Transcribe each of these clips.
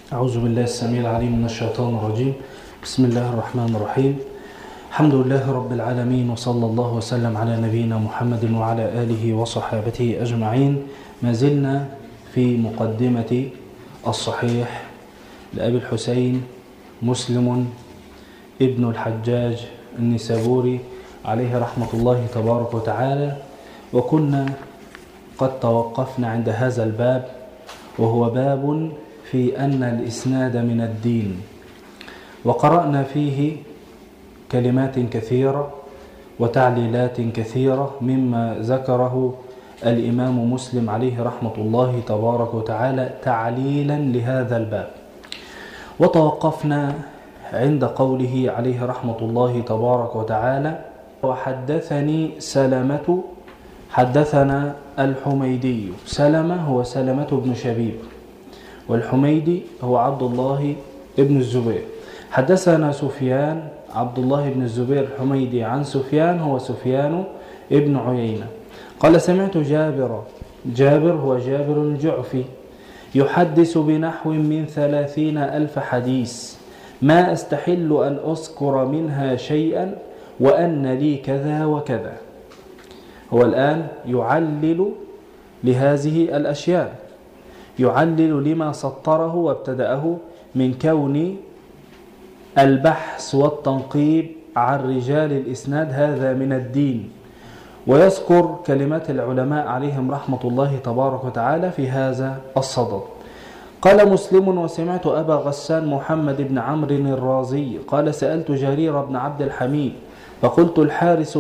أعوذ بالله السميع العليم من الشيطان الرجيم. بسم الله الرحمن الرحيم. الحمد لله رب العالمين، وصلى الله وسلم على نبينا محمد وعلى آله وصحابته أجمعين. ما زلنا في مقدمة الصحيح لأبي الحسين مسلم ابن الحجاج النسابوري عليه رحمة الله تبارك وتعالى، وكنا قد توقفنا عند هذا الباب، وهو باب في أن الإسناد من الدين، وقرأنا فيه كلمات كثيرة وتعليلات كثيرة مما ذكره الإمام مسلم عليه رحمة الله تبارك وتعالى تعليلا لهذا الباب. وتوقفنا عند قوله عليه رحمة الله تبارك وتعالى: وحدثني سلمة حدثنا الحميدي. سلمة هو سلمة بن شبيب، والحميدي هو عبد الله بن الزبير. حدثنا سفيان عبد الله بن الزبير الحميدي عن سفيان هو سفيان ابن عيينة قال: سمعت جابر هو جابر الجعفي يحدث بنحو من 30,000 حديث، ما أستحل أن أذكر منها شيئا، وأن لي كذا وكذا. هو الآن يعلل لهذه الأشياء، يعلل لما سطره وابتدأه من كون البحث والتنقيب عن رجال الإسناد هذا من الدين، ويذكر كلمات العلماء عليهم رحمة الله تبارك وتعالى في هذا الصدد. قال مسلم: وسمعت أبا غسان محمد بن عمرو الرازي قال: سألت جرير بن عبد الحميد فقلت: الحارث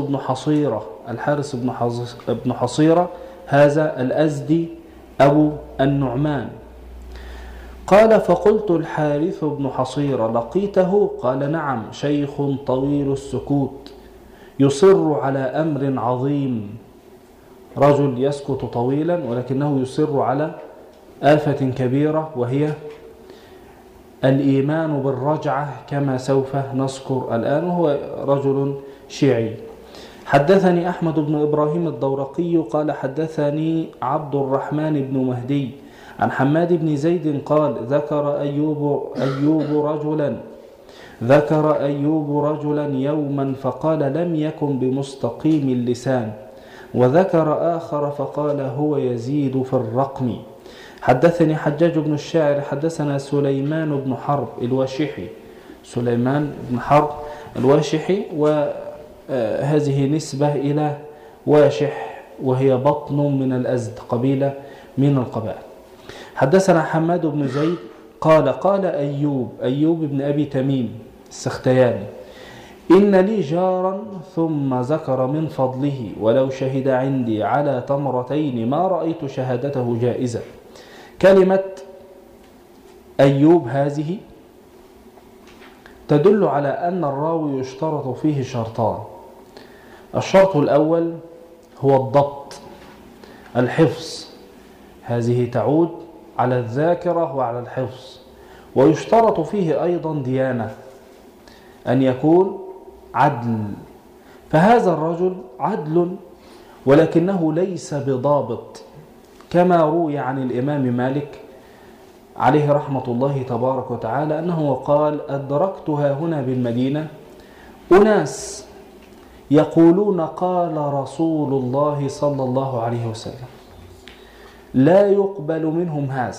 بن حصيرة هذا الأزدي أبو النعمان. قال: فقلت: الحارث بن حصيرة لقيته؟ قال: نعم، شيخ طويل السكوت يصر على أمر عظيم. رجل يسكت طويلا ولكنه يصر على آفة كبيرة، وهي الإيمان بالرجعة كما سوف نذكر الآن، وهو رجل شيعي. حدثني أحمد بن إبراهيم الدورقي قال: حدثني عبد الرحمن بن مهدي عن حماد بن زيد قال: ذكر أيوب رجلا يوما فقال: لم يكن بمستقيم اللسان. وذكر آخر فقال: هو يزيد في الرقم. حدثني حجاج بن الشاعر حدثنا سليمان بن حرب الواشحي، وهذه نسبة إلى واشح، وهي بطن من الأزد، قبيلة من القبائل. حدثنا حماد بن زيد قال أيوب بن أبي تميم السختياني: إن لي جارا، ثم ذكر من فضله: ولو شهد عندي على تمرتين ما رأيت شهادته جائزة. كلمة أيوب هذه تدل على أن الراوي يشترط فيه شرطان. الشرط الأول هو الضبط، الحفظ، هذه تعود على الذاكرة وعلى الحفظ. ويشترط فيه أيضا ديانة، أن يكون عدل. فهذا الرجل عدل ولكنه ليس بضابط، كما روي عن الإمام مالك عليه رحمة الله تبارك وتعالى أنه قال: أدركتها هنا بالمدينة أناس يقولون قال رسول الله صلى الله عليه وسلم، لا يقبل منهم هذا،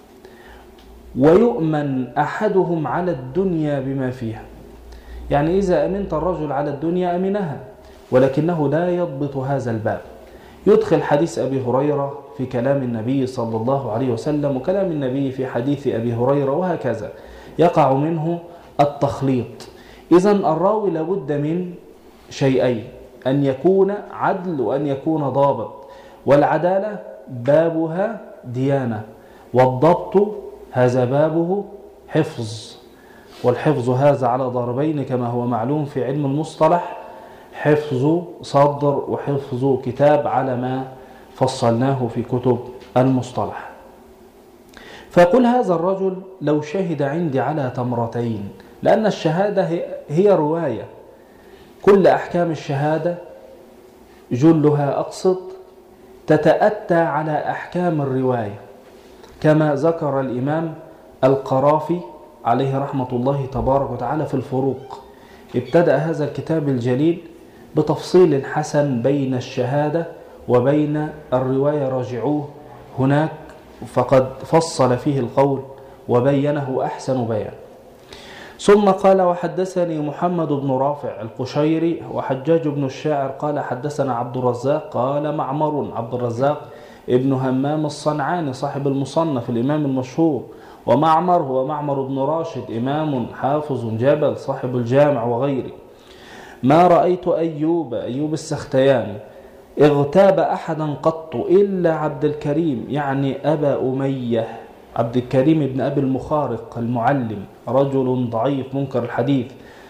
ويؤمن أحدهم على الدنيا بما فيها. يعني إذا أمنت الرجل على الدنيا أمنها، ولكنه لا يضبط هذا الباب. يدخل حديث أبي هريرة في كلام النبي صلى الله عليه وسلم، وكلام النبي في حديث أبي هريرة، وهكذا يقع منه التخليط. إذن الراوي لابد من شيئين: أن يكون عدل وأن يكون ضابط. والعدالة بابها ديانة، والضبط هذا بابه حفظ. والحفظ هذا على ضربين كما هو معلوم في علم المصطلح: حفظ صدر وحفظ كتاب، على ما فصلناه في كتب المصطلح. فيقول هذا الرجل: لو شهد عندي على تمرتين، لأن الشهادة هي رواية. كل أحكام الشهادة جلها أقصد تتأتى على أحكام الرواية، كما ذكر الإمام القرافي عليه رحمة الله تبارك وتعالى في الفروق. ابتدأ هذا الكتاب الجليل بتفصيل حسن بين الشهادة وبين الرواية، راجعوه هناك، فقد فصل فيه القول وبينه أحسن بيان. ثم قال: وحدثني محمد بن رافع القشيري وحجاج بن الشاعر قال حدثنا عبد الرزاق قال معمر. عبد الرزاق ابن همام الصنعاني صاحب المصنف الإمام المشهور، ومعمر هو معمر بن راشد إمام حافظ جبل صاحب الجامع وغيره. ما رأيت أيوب السختياني اغتاب أحدا قط إلا عبد الكريم، يعني أبا أمية، عبد الكريم بن أبي المخارق المعلم، رجل ضعيف منكر الحديث،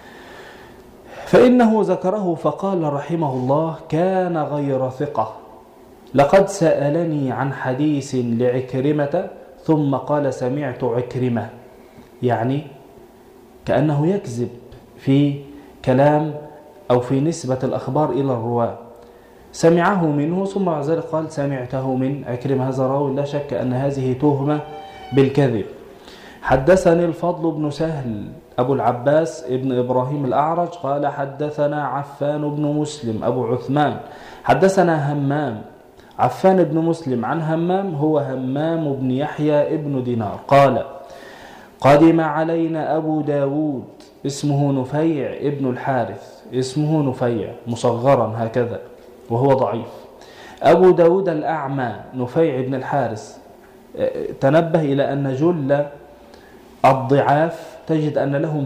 فإنه ذكره فقال رحمه الله: كان غير ثقة، لقد سألني عن حديث لعكرمة ثم قال سمعت عكرمة، يعني كأنه يكذب في كلام أو في نسبة الأخبار إلى الرواة. سمعه منه ثم بعد ذلك قال سمعته من عكرمة. هذا راوي لا شك أن هذه تهمة بالكذب. حدثني الفضل بن سهل أبو العباس ابن إبراهيم الأعرج قال حدثنا عفان بن مسلم أبو عثمان حدثنا همام. عفان بن مسلم عن همام هو همام بن يحيى ابن دينار قال: قدم علينا أبو داود اسمه نفيع ابن الحارث، اسمه نفيع مصغرا هكذا وهو ضعيف. أبو داود الأعمى نفيع ابن الحارث. تنبه إلى أن جل الضعاف تجد أن لهم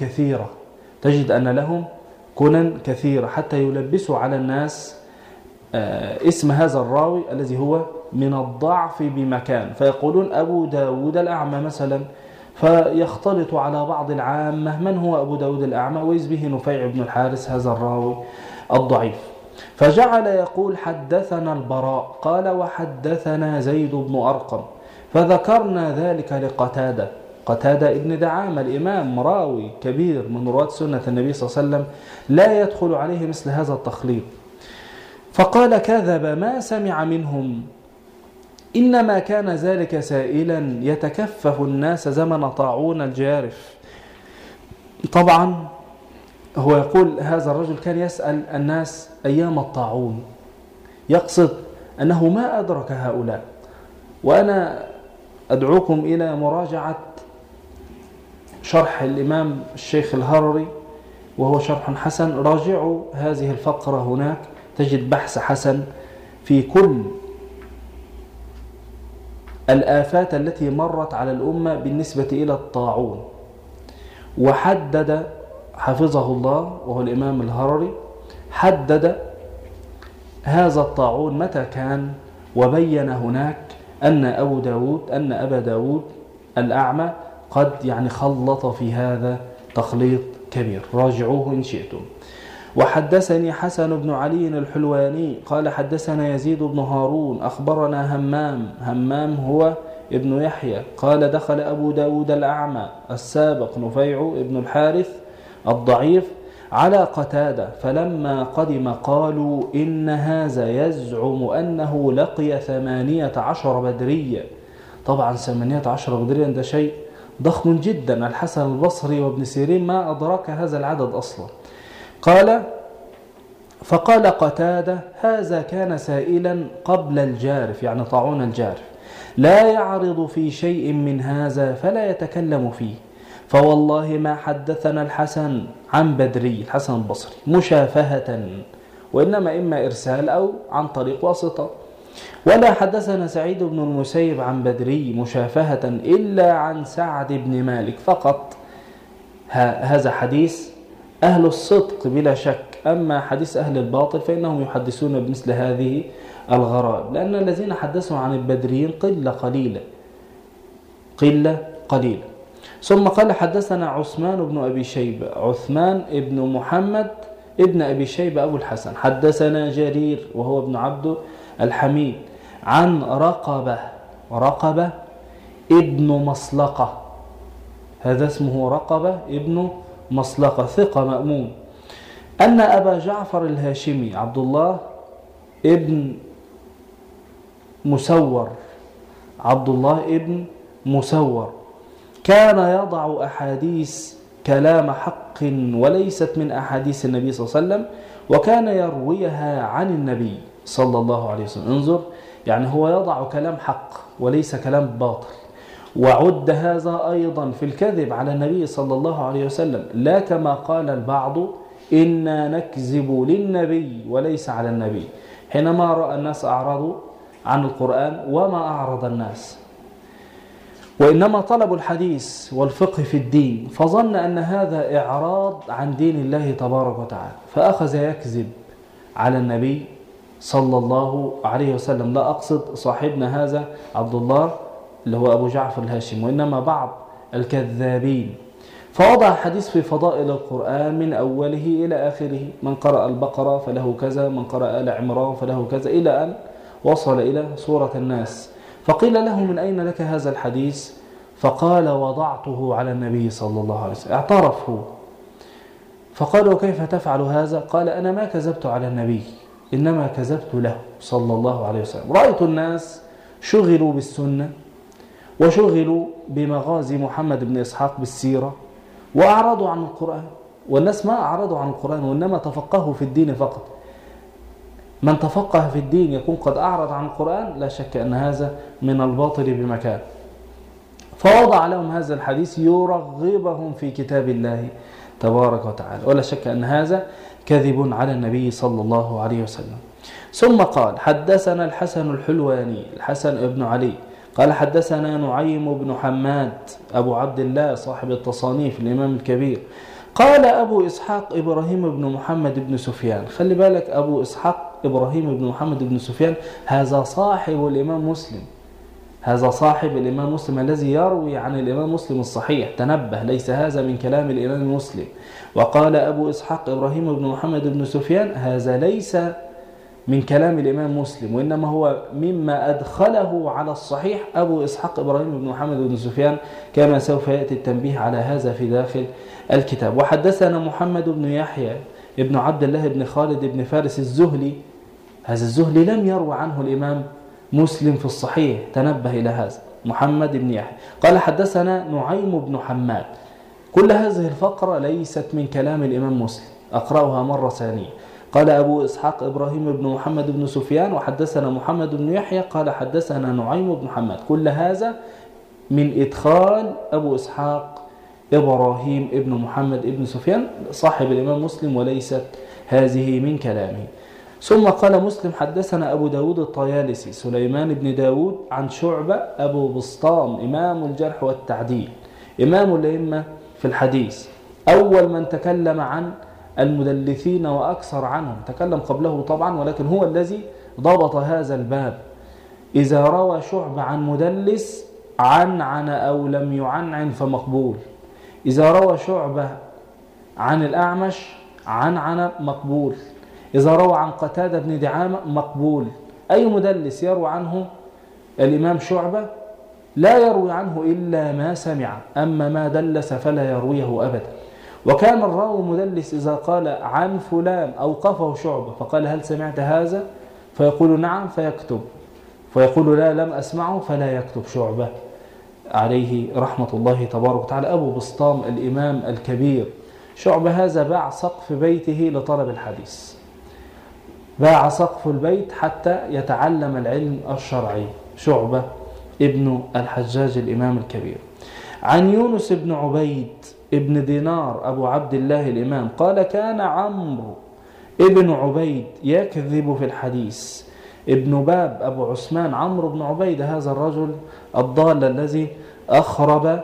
كنن كثيرة حتى يلبسوا على الناس اسم هذا الراوي الذي هو من الضعف بمكان، فيقولون أبو داود الأعمى مثلا، فيختلط على بعض العامة من هو أبو داود الأعمى، وإذ به نفيع بن الحارث هذا الراوي الضعيف. فجعل يقول حدثنا البراء قال وحدثنا زيد بن أرقم، فذكرنا ذلك لقتادة. قتادة ابن دعامة الإمام راوي كبير من رواة سنة النبي صلى الله عليه وسلم، لا يدخل عليه مثل هذا التخليط. فقال كذب ما سمع منهم، إنما كان ذلك سائلا يتكفف الناس زمن طاعون الجارف. طبعا هو يقول هذا الرجل كان يسأل الناس أيام الطاعون، يقصد أنه ما أدرك هؤلاء. وأنا أدعوكم إلى مراجعة شرح الإمام الشيخ الهرري وهو شرح حسن، راجعوا هذه الفقرة هناك تجد بحث حسن في كل الآفات التي مرت على الأمة بالنسبة إلى الطاعون. وحدد حفظه الله وهو الإمام الهرري حدد هذا الطاعون متى كان، وبين هناك أن أبا داود الأعمى قد يعني خلط في هذا تخليط كبير، راجعوه إن شئتم. وحدثني حسن بن علي الحلواني قال حدثنا يزيد بن هارون أخبرنا همام هو ابن يحيى قال دخل أبو داود الأعمى السابق نفيع ابن الحارث الضعيف على قتادة، فلما قدم قالوا إن هذا يزعم أنه لقي 18 بدرية. طبعا 18 بدرية ده شيء ضخم جدا، الحسن البصري وابن سيرين ما أدرك هذا العدد أصلا. فقال قتادة هذا كان سائلا قبل الجارف، يعني طاعون الجارف، لا يعرض في شيء من هذا فلا يتكلم فيه، فوالله ما حدثنا الحسن عن بدري الحسن البصري مشافهة، وإنما إما إرسال أو عن طريق واسطة، ولا حدثنا سعيد بن المسيب عن بدري مشافهة إلا عن سعد بن مالك فقط. هذا حديث أهل الصدق بلا شك، أما حديث أهل الباطل فإنهم يحدثون بمثل هذه الغرائب، لأن الذين حدثوا عن البدريين قلة قليلة. ثم قال حدثنا عثمان بن أبي شيبة، عثمان ابن محمد ابن أبي شيبة أبو الحسن، حدثنا جرير وهو ابن عبد الحميد عن رقبة ابن مصلقة، هذا اسمه رقبة ابن مصلقة ثقة مأمون، أن أبا جعفر الهاشمي عبد الله ابن مسور كان يضع أحاديث كلام حق وليست من أحاديث النبي صلى الله عليه وسلم، وكان يرويها عن النبي صلى الله عليه وسلم. انظر، يعني هو يضع كلام حق وليس كلام باطل. وعد هذا أيضا في الكذب على النبي صلى الله عليه وسلم، لا كما قال البعض إنا نكذب للنبي وليس على النبي، حينما رأى الناس أعرضوا عن القرآن وما أعرض الناس، وإنما طلبوا الحديث والفقه في الدين، فظن أن هذا إعراض عن دين الله تبارك وتعالى، فأخذ يكذب على النبي صلى الله عليه وسلم. لا أقصد صاحبنا هذا عبد الله اللي هو أبو جعفر الهاشم، وإنما بعض الكذابين. فوضع حديث في فضائل القرآن من أوله إلى آخره، من قرأ البقرة فله كذا، من قرأ آل عمران فله كذا، إلى أن وصل إلى سورة الناس. فقيل له من أين لك هذا الحديث؟ فقال وضعته على النبي صلى الله عليه وسلم. اعترف هو، فقالوا كيف تفعل هذا؟ قال أنا ما كذبت على النبي، إنما كذبت له صلى الله عليه وسلم. رأيت الناس شغلوا بالسنة وشغلوا بمغازي محمد بن إسحاق بالسيرة وأعرضوا عن القرآن، والناس ما أعرضوا عن القرآن وإنما تفقهوا في الدين فقط. من تفقه في الدين يكون قد أعرض عن القرآن، لا شك أن هذا من الباطل بمكان. فوضع لهم هذا الحديث يرغبهم في كتاب الله تبارك وتعالى، ولا شك أن هذا كذب على النبي صلى الله عليه وسلم. ثم قال حدثنا الحسن الحلواني، الحسن بن علي قال حدثنا نعيم بن حماد أبو عبد الله صاحب التصانيف الإمام الكبير، قال أبو إسحاق إبراهيم بن محمد بن سفيان. خلي بالك، أبو إسحاق إبراهيم بن محمد بن سفيان هذا صاحب الإمام مسلم، هذا صاحب الإمام مسلم الذي يروي عن الإمام مسلم الصحيح. تنبه، ليس هذا من كلام الإمام مسلم. وقال أبو إسحاق إبراهيم بن محمد بن سفيان هذا ليس من كلام الإمام مسلم، وإنما هو مما أدخله على الصحيح أبو إسحاق إبراهيم بن محمد بن سفيان، كما سوف يأتي التنبيه على هذا في داخل الكتاب. وحدثنا محمد بن يحيى ابن عبد الله بن خالد بن فارس الزهلي، هذا الزهلي لم يروى عنه الإمام مسلم في الصحيح. تنبه إلى هذا، محمد بن يحيى. قال حدثنا نعيم بن حماد. كل هذه الفقرة ليست من كلام الإمام مسلم، أقرأها مرة ثانية. قال أبو إسحاق إبراهيم بن محمد بن سفيان وحدثنا محمد بن يحيى قال حدثنا نعيم بن حماد. كل هذا من إدخال أبو إسحاق إبراهيم بن محمد بن سفيان صاحب الإمام مسلم، وليست هذه من كلامه. ثم قال مسلم حدثنا أبو داود الطيالسي سليمان بن داود عن شعبة أبو بسطام إمام الجرح والتعديل، إمام الأئمة في الحديث، أول من تكلم عن المدلسين وأكثر عنهم، تكلم قبله طبعا، ولكن هو الذي ضبط هذا الباب. إذا روى شعبة عن مدلس عنعن أو لم يعنعن فمقبول، إذا روى شعبة عن الأعمش عنعن مقبول، إذا روى عن قتادة بن دعامة مقبول. أي مدلس يروي عنه الإمام شعبة لا يروي عنه إلا ما سمع، أما ما دلس فلا يرويه أبدا. وكان الراوي مدلس إذا قال عن فلان أوقفه شعبة فقال هل سمعت هذا؟ فيقول نعم فيكتب، فيقول لا لم أسمعه فلا يكتب شعبة عليه رحمة الله تبارك وتعالى. أبو بسطام الإمام الكبير شعبة هذا باع سقف بيته لطلب الحديث، باع سقف البيت حتى يتعلم العلم الشرعي. شعبة ابن الحجاج الإمام الكبير. عن يونس بن عبيد ابن دينار أبو عبد الله الإمام قال كان عمرو ابن عبيد يكذب في الحديث. ابن باب أبو عثمان عمرو بن عبيد هذا الرجل الضال الذي أخرب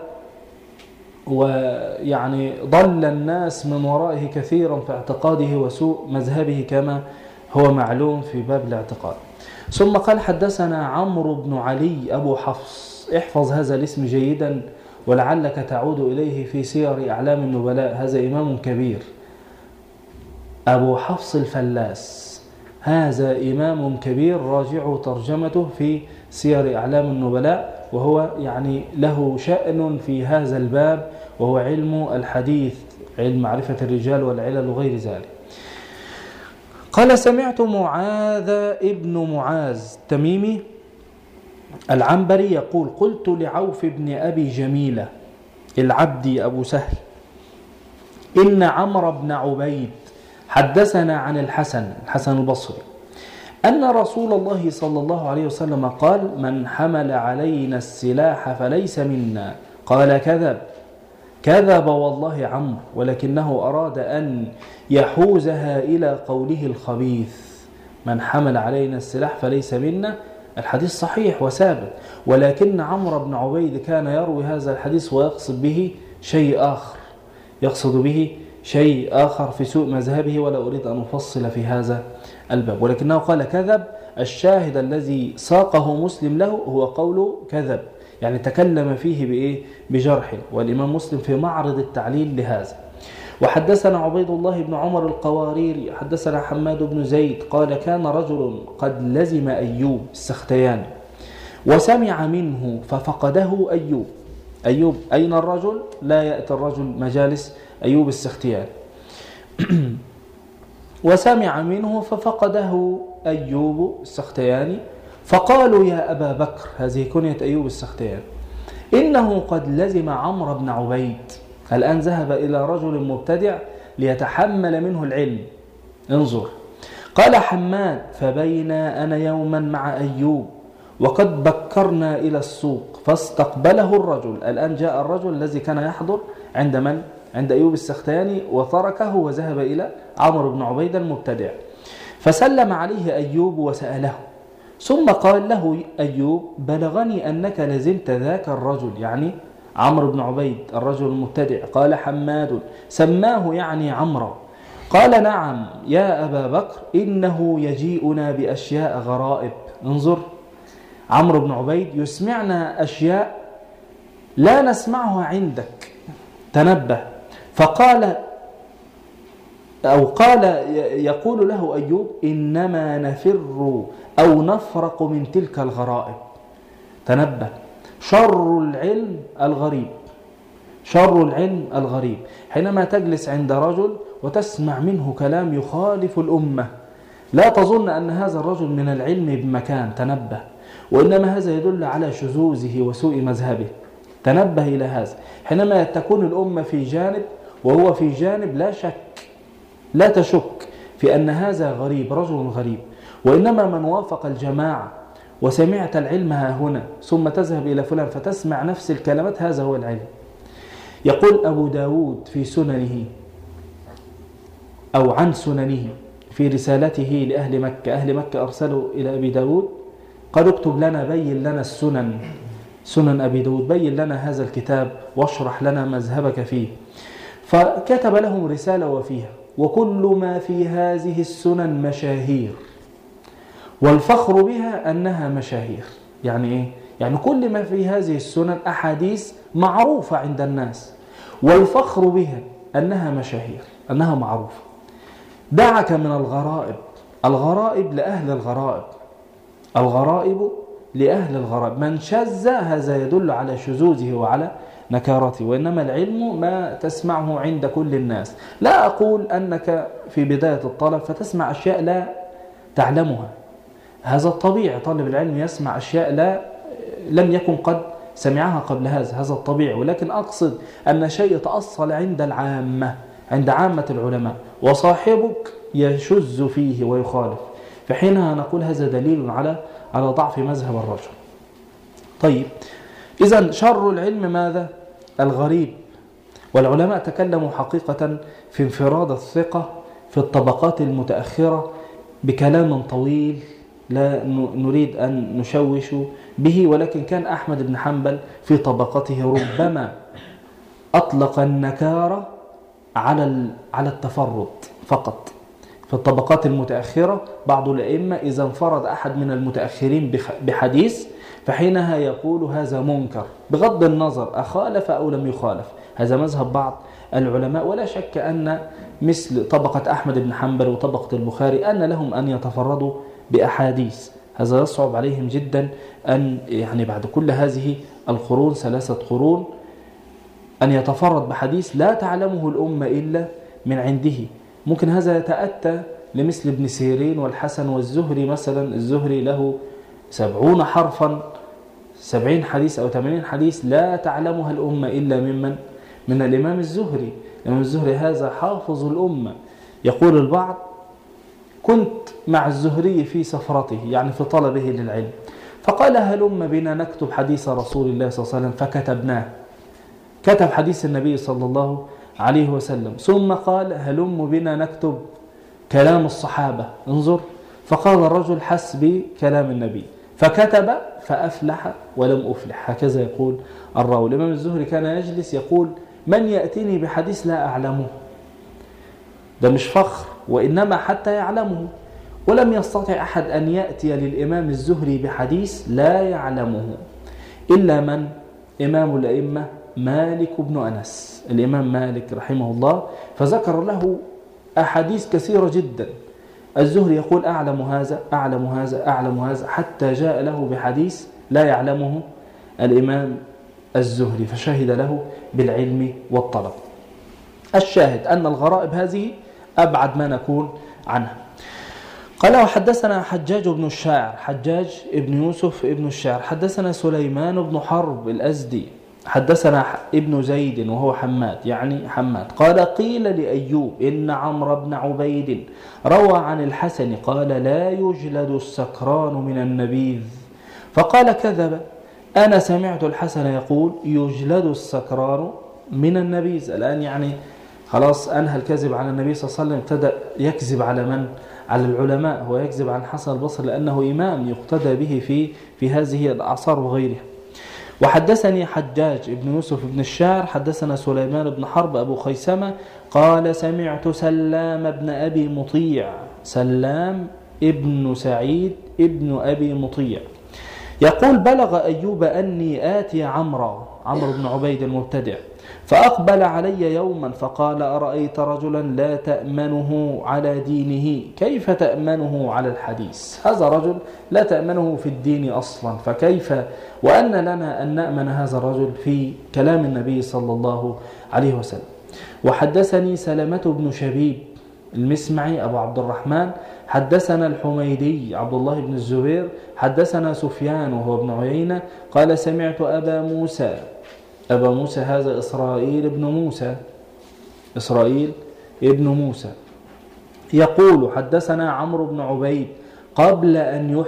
ويعني ضل الناس من ورائه كثيرا في اعتقاده وسوء مذهبه كما هو معلوم في باب الاعتقاد. ثم قال حدثنا عمرو بن علي أبو حفص. احفظ هذا الاسم جيدا ولعلك تعود إليه في سير أعلام النبلاء، هذا إمام كبير. أبو حفص الفلاس هذا إمام كبير، راجعوا ترجمته في سير أعلام النبلاء، وهو يعني له شأن في هذا الباب، وهو علم الحديث، علم معرفة الرجال والعلل وغير ذلك. قال سمعت معاذ ابن معاذ تميمي العنبري يقول قلت لعوف بن أبي جميلة العبدي أبو سهل إن عمرو بن عبيد حدثنا عن الحسن البصري أن رسول الله صلى الله عليه وسلم قال من حمل علينا السلاح فليس منا. قال كذب والله عمرو ولكنه أراد أن يحوزها إلى قوله الخبيث من حمل علينا السلاح فليس منا. الحديث صحيح وثابت، ولكن عمرو بن عبيد كان يروي هذا الحديث ويقصد به شيء آخر في سوء مذهبه، ولا أريد أن أفصل في هذا الباب، ولكنه قال كذب. الشاهد الذي ساقه مسلم له هو قوله كذب، يعني تكلم فيه بجرح، والإمام مسلم في معرض التعليل لهذا. وحدثنا عبيد الله بن عمر القواريري حدثنا حماد بن زيد قال كان رجل قد لزم أيوب السختياني وسمع منه ففقده أيوب أين الرجل؟ لا يأتي الرجل مجالس أيوب السختياني وسمع منه ففقده أيوب السختياني فقالوا يا أبا بكر، هذه كنية أيوب السختياني، إنه قد لزم عمرو بن عبيد. الآن ذهب إلى رجل مبتدع ليتحمل منه العلم. انظر، قال حماد فبينا أنا يوما مع أيوب وقد بكرنا إلى السوق فاستقبله الرجل. الآن جاء الرجل الذي كان يحضر عند من؟ عند أيوب السختياني وتركه وذهب إلى عمرو بن عبيد المبتدع، فسلم عليه أيوب وسأله، ثم قال له أيوب بلغني أنك لزمت ذاك الرجل، يعني عمرو بن عبيد الرجل المبتدع. قال حماد سماه يعني عمرو. قال نعم يا أبا بكر إنه يجيئنا بأشياء غرائب. انظر، عمرو بن عبيد يسمعنا أشياء لا نسمعها عندك، تنبه. فقال يقول له أيوب إنما نفر أو نفرق من تلك الغرائب. تنبه، شر العلم الغريب. حينما تجلس عند رجل وتسمع منه كلام يخالف الأمة لا تظن أن هذا الرجل من العلم بمكان، تنبه، وإنما هذا يدل على شذوذه وسوء مذهبه. تنبه إلى هذا. حينما تكون الأمة في جانب وهو في جانب لا تشك في أن هذا غريب، رجل غريب، وإنما من وافق الجماعة وسمعت العلم ها هنا ثم تذهب إلى فلان فتسمع نفس الكلمات، هذا هو العلم. يقول أبو داود في سننه أو عن سننه في رسالته لأهل مكة، أهل مكة أرسلوا إلى أبي داود قال اكتب لنا، بين لنا سنن أبي داود، بين لنا هذا الكتاب واشرح لنا مذهبك فيه. فكتب لهم رسالة وفيها وكل ما في هذه السنن مشاهير والفخر بها أنها مشاهير. يعني إيه؟ يعني كل ما في هذه السنن أحاديث معروفة عند الناس والفخر بها أنها مشاهير، أنها معروفة. دعك من الغرائب لأهل الغرائب، من شذ هذا يدل على شذوذه وعلى نكارته، وإنما العلم ما تسمعه عند كل الناس. لا أقول أنك في بداية الطلب فتسمع أشياء لا تعلمها، هذا الطبيعي، طالب العلم يسمع أشياء لم يكن قد سمعها قبل هذا الطبيعي، ولكن أقصد أن شيء يتأصل عند عامة العلماء وصاحبك يشذ فيه ويخالف، فحينها نقول هذا دليل على ضعف مذهب الرجل. طيب، إذن شر العلم ماذا؟ الغريب. والعلماء تكلموا حقيقة في انفراد الثقة في الطبقات المتأخرة بكلام طويل لا نريد أن نشوش به، ولكن كان أحمد بن حنبل في طبقته ربما أطلق النكارة على التفرد فقط. في الطبقات المتأخرة بعض الأئمة إذا انفرد أحد من المتأخرين بحديث فحينها يقول هذا منكر بغض النظر أخالف أو لم يخالف. هذا مذهب بعض العلماء، ولا شك أن مثل طبقة أحمد بن حنبل وطبقة البخاري أن لهم أن يتفردوا بأحاديث. هذا يصعب عليهم جدا أن يعني بعد كل هذه القرون 3 قرون أن يتفرد بحديث لا تعلمه الأمة إلا من عنده. ممكن هذا يتأتى لمثل ابن سيرين والحسن والزهري مثلا. الزهري له 70 حرفا، 70 حديث أو 80 حديث لا تعلمها الأمة إلا ممن من الإمام الزهري. الإمام الزهري هذا حافظ الأمة. يقول البعض: كنت مع الزهري في سفرته، يعني في طلبه للعلم، فقال: هلم بنا نكتب حديث رسول الله صلى الله عليه وسلم، فكتبناه. كتب حديث النبي صلى الله عليه وسلم. ثم قال: هلم بنا نكتب كلام الصحابة، انظر. فقال الرجل: حسبي كلام النبي. فكتب فأفلح ولم أفلح. هكذا يقول الراوي. الإمام الزهري كان يجلس يقول: من يأتيني بحديث لا أعلمه. ده مش فخر، وإنما حتى يعلمه. ولم يستطع أحد أن يأتي للإمام الزهري بحديث لا يعلمه إلا من؟ إمام الأئمة مالك بن أنس، الإمام مالك رحمه الله. فذكر له أحاديث كثيرة جدا. الزهري يقول: أعلم هذا أعلم هذا أعلم هذا، حتى جاء له بحديث لا يعلمه الإمام الزهري، فشهد له بالعلم والطلب. الشاهد أن الغرائب هذه أبعد ما نكون عنها. قال: وحدثنا حجاج بن الشاعر، حجاج بن يوسف بن الشاعر. حدثنا سليمان بن حرب الأزدي. حدثنا ابن زيد وهو حماد، يعني حماد. قال: قيل لأيوب إن عمرو بن عبيد روى عن الحسن قال: لا يجلد السكران من النبيذ. فقال: كذب، أنا سمعت الحسن يقول: يجلد السكران من النبيذ. الآن يعني خلاص أنهى الكذب على النبي صلى الله عليه وسلم، ابتدأ يكذب على من؟ على العلماء. هو يكذب عن الحسن البصري لأنه إمام يقتدى به في هذه الأعصار وغيرها. وحدثني حجاج بن يوسف بن الشاعر. حدثنا سليمان بن حرب أبو خيسمة قال: سمعت سلام بن أبي مطيع، سلام ابن سعيد ابن أبي مطيع يقول: بلغ أيوب أني آتي عمرو بن عبيد المبتدع، فأقبل علي يوما فقال: أرأيت رجلا لا تأمنه على دينه، كيف تأمنه على الحديث؟ هذا رجل لا تأمنه في الدين أصلا، فكيف وأن لنا أن نأمن هذا الرجل في كلام النبي صلى الله عليه وسلم. وحدثني سلمة بن شبيب المسمعي أبو عبد الرحمن. حدثنا الحميدي عبد الله بن الزبير. حدثنا سفيان وهو ابن عيينة قال: سمعت أبا موسى هذا إسرائيل ابن موسى يقول: حدثنا عمرو بن عبيد قبل أن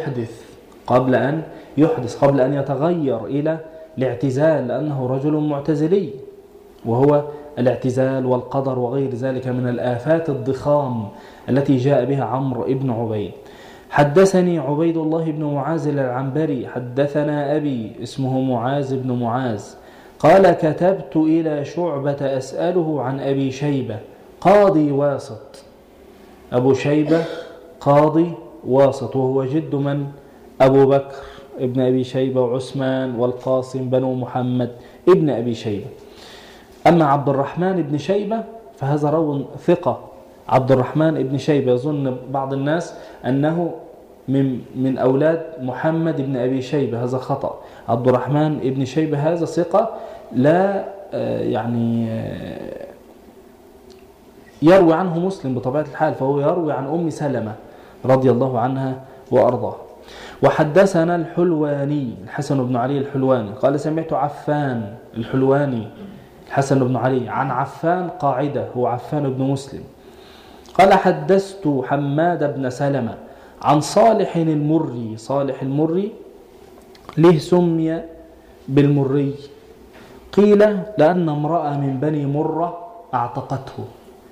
يتغير إلى الاعتزال، لأنه رجل معتزلي، وهو الاعتزال والقدر وغير ذلك من الآفات الضخام التي جاء بها عمرو بن عبيد. حدثني عبيد الله بن معاذ العنبري. حدثنا أبي اسمه معاذ بن معاذ قال: كتبت إلى شعبة أسأله عن أبي شيبة قاضي واسط. أبو شيبة قاضي واسط، وهو جد من؟ أبو بكر ابن أبي شيبة وعثمان والقاسم بنو محمد ابن أبي شيبة. أما عبد الرحمن بن شيبة فهذا راو ثقة. عبد الرحمن بن شيبة يظن بعض الناس أنه من أولاد محمد بن أبي شيبة، هذا خطأ. عبد الرحمن بن شيبة هذا ثقة، لا يروي عنه مسلم بطبيعة الحال، فهو يروي عن أم سلمة رضي الله عنها وأرضاه. وحدثنا الحلواني الحسن بن علي الحلواني قال: سمعت عفان الحلواني الحسن بن علي عن عفان قاعدة، هو عفان بن مسلم قال: حدثت حماد بن سلمة عن صالح المري ليه سمي بالمري؟ قيل: لأن امرأة من بني مرة اعتقته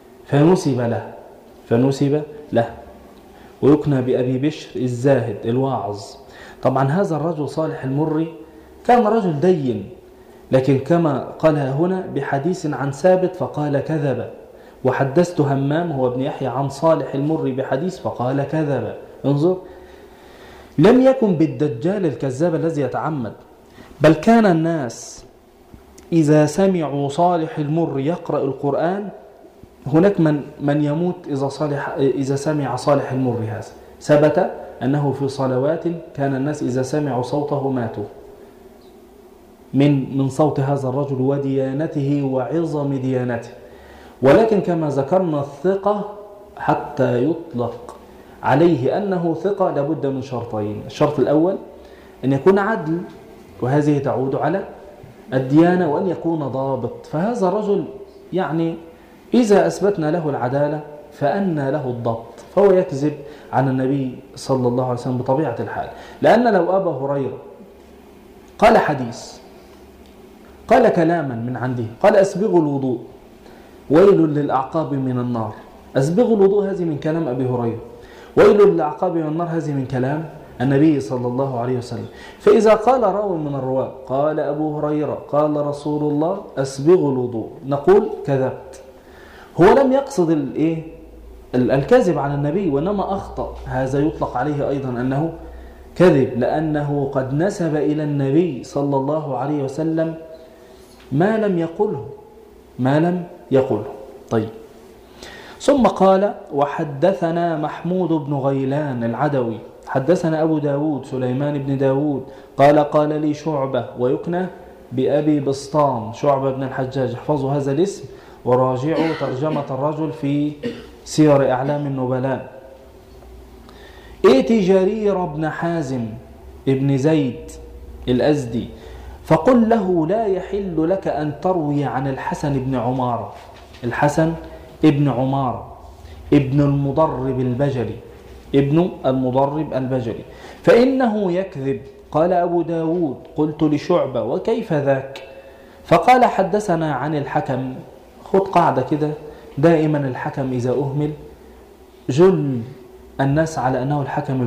فنسب له ويكنى بأبي بشر الزاهد الواعظ. طبعا هذا الرجل صالح المري كان رجل دين، لكن كما قالها هنا بحديث عن ثابت فقال: كذب. وحدثت همام هو ابن يحيى عن صالح المري بحديث فقال: كذب. انظر، لم يكن بالدجال الكذاب الذي يتعمد، بل كان الناس إذا سمعوا صالح المري يقرأ القرآن، هناك من يموت إذا سمع صالح المري. هذا ثبت أنه في صلوات كان الناس إذا سمعوا صوته ماتوا من صوت هذا الرجل وديانته وعظم ديانته. ولكن كما ذكرنا الثقة حتى يطلق عليه أنه ثقة لابد من شرطين. الشرط الأول أن يكون عدل، وهذه تعود على الديانة وأن يكون ضابط. فهذا الرجل يعني إذا أثبتنا له العدالة فأنى له الضبط، فهو يكذب عن النبي صلى الله عليه وسلم بطبيعة الحال. لأن لو أبا هريرة قال حديث، قال كلاما من عنده، قال أسبغوا الوضوء ويل للأعقاب من النار، أسبغوا الوضوء هذه من كلام أبي هريرة، ويل للأعقاب من النار هذه من كلام النبي صلى الله عليه وسلم. فإذا قال راوي من الرواة قال أبو هريرة قال رسول الله أسبغوا الوضوء، نقول كذبت. هو لم يقصد الكذب على النبي، وإنما أخطأ. هذا يطلق عليه أيضا أنه كذب، لأنه قد نسب إلى النبي صلى الله عليه وسلم ما لم يقله. طيب، ثم قال وحدثنا محمود بن غيلان العدوي حدثنا أبو داود سليمان بن داود قال لي شعبة، ويكنى بأبي بسطام، شعبة بن الحجاج. احفظوا هذا الاسم وراجعوا ترجمة الرجل في سير أعلام النبلاء. ائت جرير بن حازم ابن زيد الأزدي فقل له لا يحل لك أن تروي عن الحسن بن عمارة، الحسن ابن عمارة ابن المضرب البجلي، فإنه يكذب. قال أبو داود قلت لشعبة وكيف ذاك؟ فقال حدثنا عن الحكم. خد قاعدة كده، دائما الحكم إذا أهمل جل الناس على أنه الحكم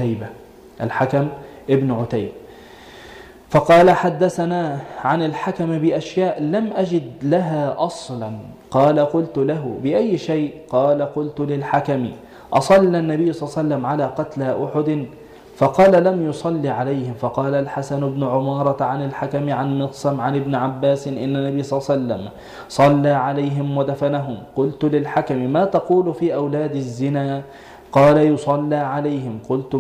ابن عتيبة. فقال حدثنا عن الحكم بأشياء لم أجد لها أصلا. قال قلت له بأي شيء؟ قال قلت للحكم أصلى النبي صلى الله عليه وسلم على قتلى أحد؟ فقال لم يصلي عليهم. فقال الحسن بن عمارة عن الحكم عن مقسم عن ابن عباس إن النبي صلى الله عليه وسلم صلى عليهم ودفنهم. قلت للحكم ما تقول في أولاد الزنا؟ قال يصلى عليهم. قلت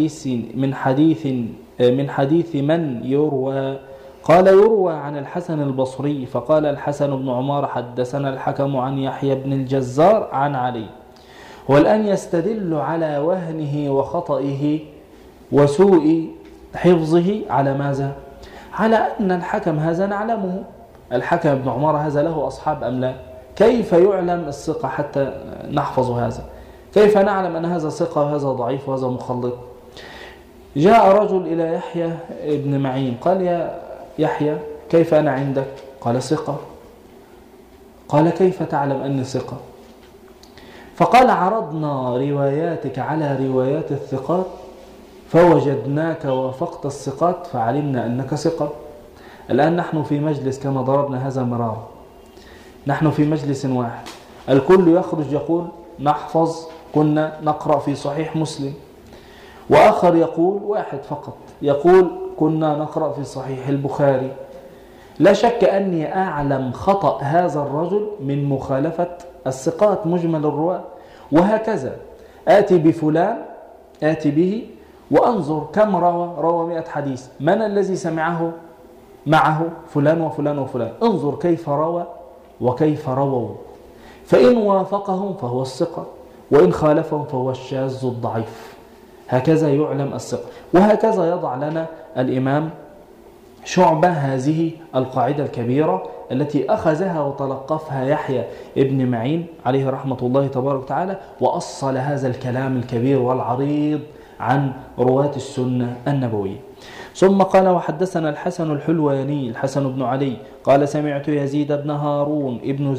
من حديث من يروى؟ قال يروى عن الحسن البصري. فقال الحسن بن عمار حدثنا الحكم عن يحيى بن الجزار عن علي. والآن يستدل على وهنه وخطئه وسوء حفظه على ماذا؟ على أن الحكم هذا نعلمه، الحكم بن عمار هذا له أصحاب أم لا؟ كيف يعلم الثقة حتى نحفظ هذا؟ كيف نعلم أن هذا ثقة وهذا ضعيف وهذا مخلط؟ جاء رجل إلى يحيى ابن معين قال يا يحيى كيف أنا عندك؟ قال ثقة. قال كيف تعلم أني ثقة؟ فقال عرضنا رواياتك على روايات الثقات فوجدناك وافقت الثقات فعلمنا أنك ثقة. الآن نحن في مجلس كما ضربنا هذا مرارا، نحن في مجلس واحد، الكل يخرج يقول نحفظ كنا نقرأ في صحيح مسلم، وآخر يقول واحد فقط يقول كنا نقرأ في صحيح البخاري. لا شك أني أعلم خطأ هذا الرجل من مخالفة الثقات مجمل الرواة. وهكذا آتي بفلان آتي به وأنظر كم روى 100 حديث، من الذي سمعه معه؟ فلان وفلان وفلان. انظر كيف روى وكيف رووا، فإن وافقهم فهو الثقة، وإن خالفهم فهو الشاذ الضعيف. هكذا يعلم الثقة. وهكذا يضع لنا الإمام شعبة هذه القاعدة الكبيرة التي أخذها وتلقفها يحيى ابن معين عليه رحمة الله تبارك وتعالى، وأصل هذا الكلام الكبير والعريض عن رواة السنة النبوية. ثم قال وحدثنا الحسن الحلواني الحسن بن علي قال سمعت يزيد بن هارون ابن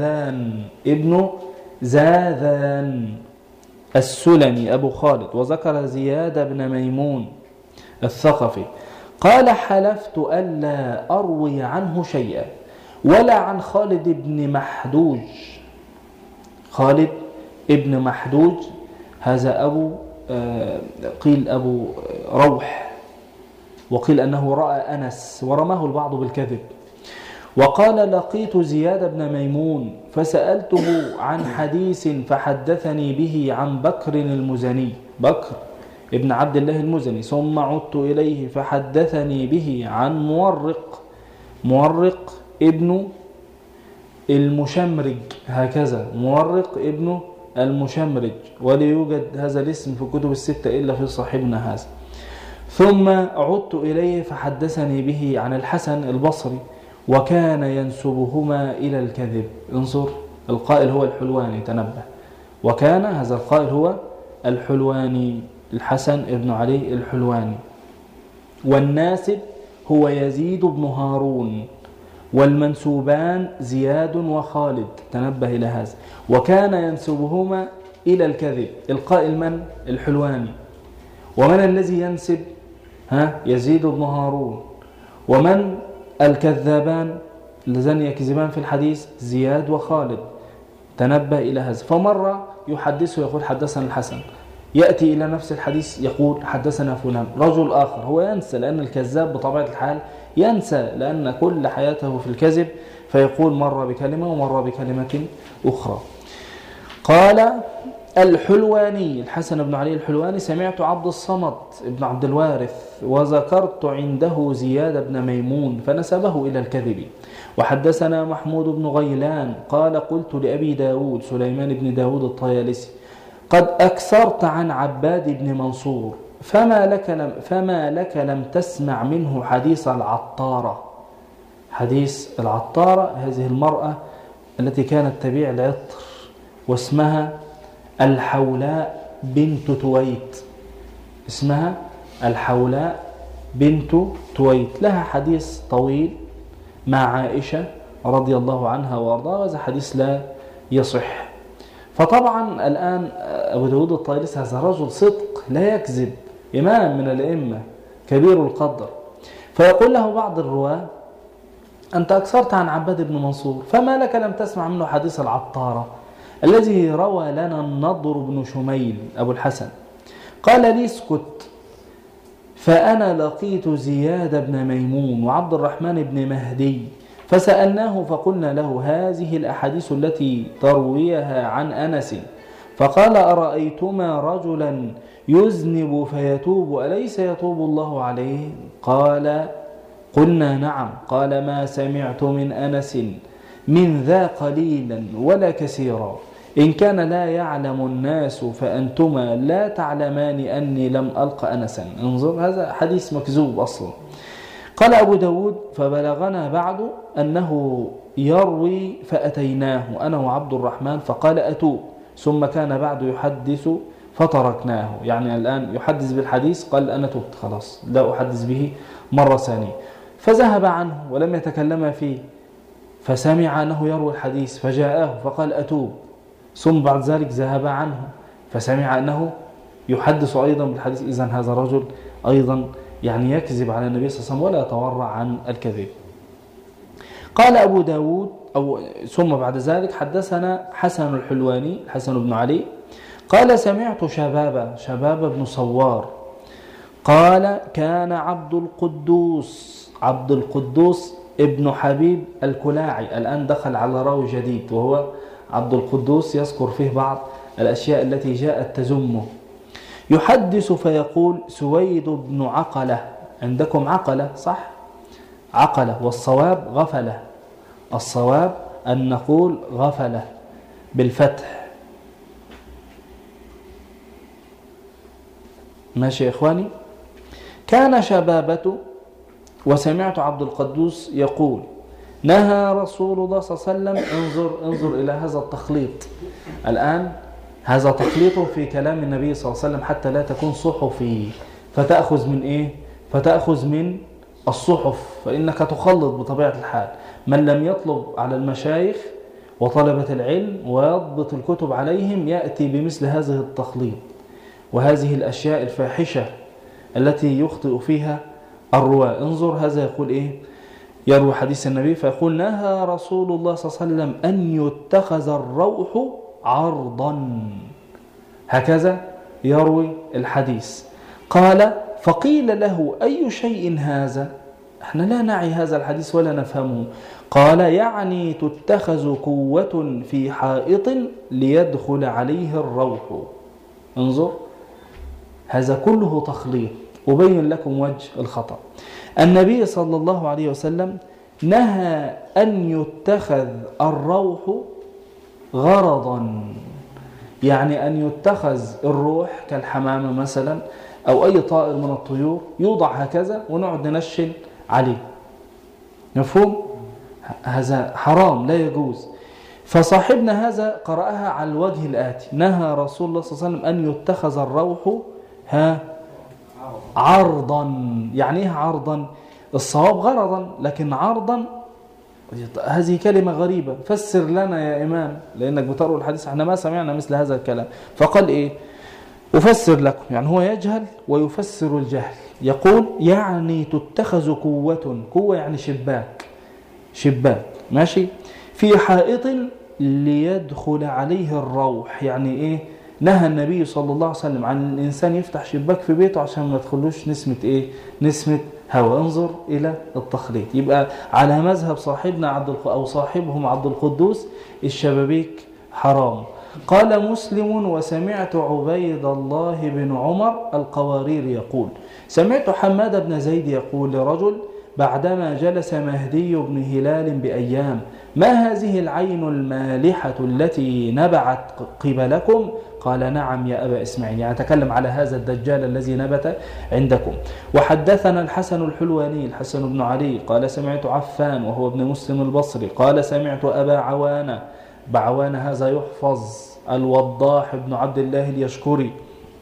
زاذان السلمي أبو خالد، وذكر زياد بن ميمون الثقفي قال حلفت ألا أروي عنه شيئا ولا عن خالد بن محدوج. هذا قيل أبو روح، وقيل أنه رأى أنس ورماه البعض بالكذب. وقال لقيت زياد بن ميمون فسألته عن حديث فحدثني به عن بكر المزني، بكر ابن عبد الله المزني، ثم عدت إليه فحدثني به عن مورق ابن المشمرج، هكذا مورق ابن المشمرج، ولا يوجد هذا الاسم في كتب الستة إلا في صاحبنا هذا. ثم عدت إليه فحدثني به عن الحسن البصري وكان ينسبهما إلى الكذب. انظر، القائل هو الحلواني، تنبه، وكان هذا القائل هو الحلواني، الحسن بن علي الحلواني، والناسب هو يزيد بن هارون، والمنسوبان زياد وخالد، تنبه إلى هذا، وكان ينسبهما إلى الكذب. القائل من؟ الحلواني. ومن الذي ينسب؟ يزيد بن هارون. ومن الكذابان اللذان يكذبان في الحديث؟ زياد وخالد، تنبه إلى هذا. فمرة يحدثه يقول حدثنا الحسن، يأتي إلى نفس الحديث يقول حدثنا فلان. رجل آخر هو ينسى، لأن الكذاب بطبيعة الحال ينسى، لأن كل حياته في الكذب، فيقول مرة بكلمة ومرة بكلمة أخرى. قال الحلواني الحسن بن علي الحلواني: سمعت عبد الصمد بن عبد الوارث وذكرت عنده زياد بن ميمون فنسبه إلى الكذب. وحدثنا محمود بن غيلان قال: قلت لأبي داود سليمان بن داود الطيالسي: قد أكثرت عن عباد بن منصور، فما لك لم تسمع منه حديث العطارة. حديث العطارة هذه المرأة التي كانت تبيع العطر، واسمها الحولاء بنت تويت، اسمها الحولاء بنت تويت، لها حديث طويل مع عائشة رضي الله عنها وارضاها، وهذا حديث لا يصح. فطبعا الآن أبو داود الطيالسي هذا رجل صدق لا يكذب، إمام من الأئمة كبير القدر، فيقول له بعض الرواة: أنت أكثرت عن عباد بن منصور، فما لك لم تسمع منه حديث العطارة الذي روى لنا النضر بن شميل أبو الحسن. قال لي: اسكت، فأنا لقيت زياد بن ميمون وعبد الرحمن بن مهدي فسألناه فقلنا له: هذه الأحاديث التي ترويها عن أنس، فقال: أرأيتما رجلا يذنب فيتوب أليس يتوب الله عليه؟ قال: قلنا نعم. قال: ما سمعت من أنس من ذا قليلا ولا كثيرا، إن كان لا يعلم الناس فأنتما لا تعلمان أني لم ألق أنسا. انظر، هذا حديث مكذوب أصلا. قال أبو داود: فبلغنا بعد أنه يروي فأتيناه أنا وعبد الرحمن فقال: أتوب، ثم كان بعد يحدث فتركناه. يعني الآن يحدث بالحديث، قال: أنا تبت خلاص، لا أحدث به مرة ثانية. فذهب عنه ولم يتكلم فيه، فسمع أنه يروي الحديث فجاءه فقال: أتوب، ثم بعد ذلك ذهب عنه فسمع أنه يحدث أيضا بالحديث. إذن هذا رجل أيضا يعني يكذب على النبي صلى الله عليه وسلم ولا يتورع عن الكذب. قال أبو داود ثم بعد ذلك حدثنا حسن الحلواني حسن بن علي قال: سمعت شباب بن صوار قال: كان عبد القدوس ابن حبيب الكلاعي، الآن دخل على راوي جديد وهو عبد القدوس، يذكر فيه بعض الأشياء التي جاءت تزمه، يحدث فيقول: سويد بن عقلة. عندكم عقلة صح؟ عقلة، والصواب غفلة، الصواب أن نقول غفلة بالفتح. ماشي يا إخواني؟ كان شبابة. وسمعت عبد القدوس يقول: نهى رسول الله صلى الله عليه وسلم. انظر إلى هذا التخليط. الآن هذا تخليط في كلام النبي صلى الله عليه وسلم حتى لا تكون صحفي، فتأخذ من إيه؟ فتأخذ من الصحف، فإنك تخلط بطبيعة الحال. من لم يطلب على المشايخ وطلبة العلم ويضبط الكتب عليهم يأتي بمثل هذه التخليط وهذه الأشياء الفاحشة التي يخطئ فيها الرواة. انظر، هذا يقول إيه؟ يروي حديث النبي فيقول: نهى رسول الله صلى الله عليه وسلم أن يتخذ الروح عرضا، هكذا يروي الحديث. قال: فقيل له: أي شيء هذا؟ احنا لا نعي هذا الحديث ولا نفهمه. قال: يعني تتخذ قوة في حائط ليدخل عليه الروح. انظر، هذا كله تخليط. أبين لكم وجه الخطأ. النبي صلى الله عليه وسلم نهى أن يتخذ الروح غرضا، يعني أن يتخذ الروح كالحمامة مثلا أو أي طائر من الطيور يوضع هكذا ونقعد ننشن عليه. مفهوم؟ هذا حرام لا يجوز. فصاحبنا هذا قرأها على الوجه الآتي: نهى رسول الله صلى الله عليه وسلم أن يتخذ الروح عرضا. يعني ايه عرضا؟ الصواب غرضا، لكن عرضا هذه كلمة غريبة. فسر لنا يا إمام، لأنك بتروي الحديث، احنا ما سمعنا مثل هذا الكلام. فقال إيه؟ أفسر لكم. يعني هو يجهل ويفسر الجهل. يقول يعني تتخذ قوة يعني شباك ماشي، في حائط ليدخل عليه الروح. يعني إيه؟ نهى النبي صلى الله عليه وسلم عن الإنسان يفتح شباك في بيته عشان ما تدخلوش نسمة هواء. انظر إلى التخليط. يبقى على مذهب صاحبنا أو صاحبهم عبد القدوس الشبابيك حرام. قال مسلم: وسمعت عبيد الله بن عمر القواريري يقول: سمعت حماد بن زيد يقول لرجل بعدما جلس مهدي بن هلال بأيام: ما هذه العين المالحة التي نبعت قبلكم؟ قال: نعم يا أبا إسماعيل. يعني تكلم على هذا الدجال الذي نبت عندكم. وحدثنا الحسن الحلواني الحسن بن علي قال: سمعت عفان وهو ابن مسلم البصري قال: سمعت أبا عوانة. بعوانة هذا يحفظ، الوضاح بن عبد الله اليشكري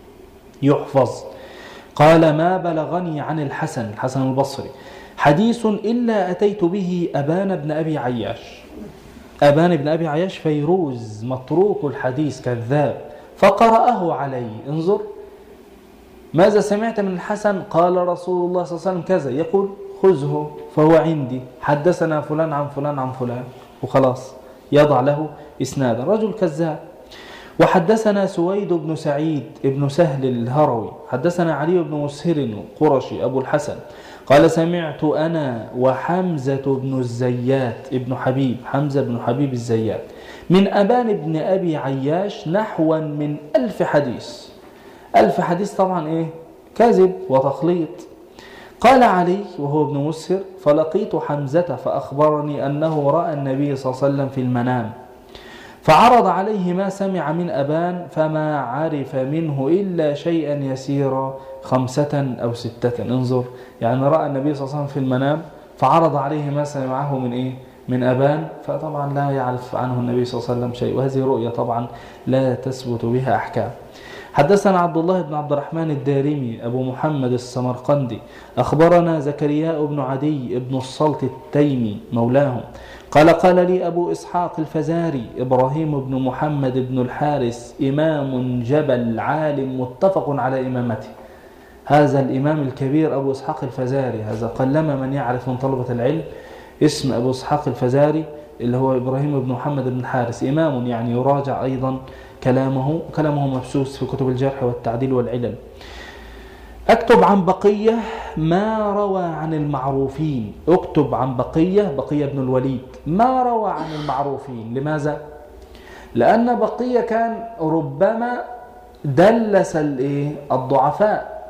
يحفظ، قال: ما بلغني عن الحسن البصري حديث إلا أتيت به أبان بن أبي عياش. أبان بن أبي عياش فيروز متروك الحديث كذاب، فقرأه علي. انظر ماذا سمعت من الحسن؟ قال رسول الله صلى الله عليه وسلم كذا. يقول: خذه فهو عندي، حدثنا فلان عن فلان عن فلان، وخلاص يضع له إسنادا. رجل كذاب. وحدثنا سويد بن سعيد بن سهل الهروي حدثنا علي بن مسهر قرشي أبو الحسن قال: سمعت أنا وحمزة بن الزيات ابن حبيب، حمزة بن حبيب الزيات، من أبان بن أبي عياش نحوا من 1000 حديث. 1000 حديث طبعا إيه؟ كذب وتخليط. قال علي وهو ابن مسهر: فلقيت حمزة فأخبرني أنه رأى النبي صلى الله عليه وسلم في المنام، فعرض عليه ما سمع من أبان فما عرف منه إلا شيئا يسيرا 5 أو 6. انظر، يعني رأى النبي صلى الله عليه وسلم في المنام فعرض عليه ما سمعه من إيه؟ من أبان، فطبعا لا يعرف عنه النبي صلى الله عليه وسلم شيء، وهذه رؤية طبعا لا تثبت بها أحكام. حدثنا عبد الله بن عبد الرحمن الدارمي أبو محمد السمرقندي أخبرنا زكريا بن عدي بن الصلت التيمي مولاهم قال لي أبو إسحاق الفزاري إبراهيم بن محمد بن الحارث إمام جبل عالم متفق على إمامته. هذا الإمام الكبير أبو إسحاق الفزاري، هذا قلما من يعرف من طلبة العلم اسم أبو إسحاق الفزاري اللي هو إبراهيم بن محمد بن الحارث، إمام يعني يراجع أيضا كلامه مبسوس في كتب الجرح والتعديل والعلل. اكتب عن بقية ما روى عن المعروفين. اكتب عن بقية بن الوليد ما روى عن المعروفين. لماذا؟ لأن بقية كان ربما دلس الضعفاء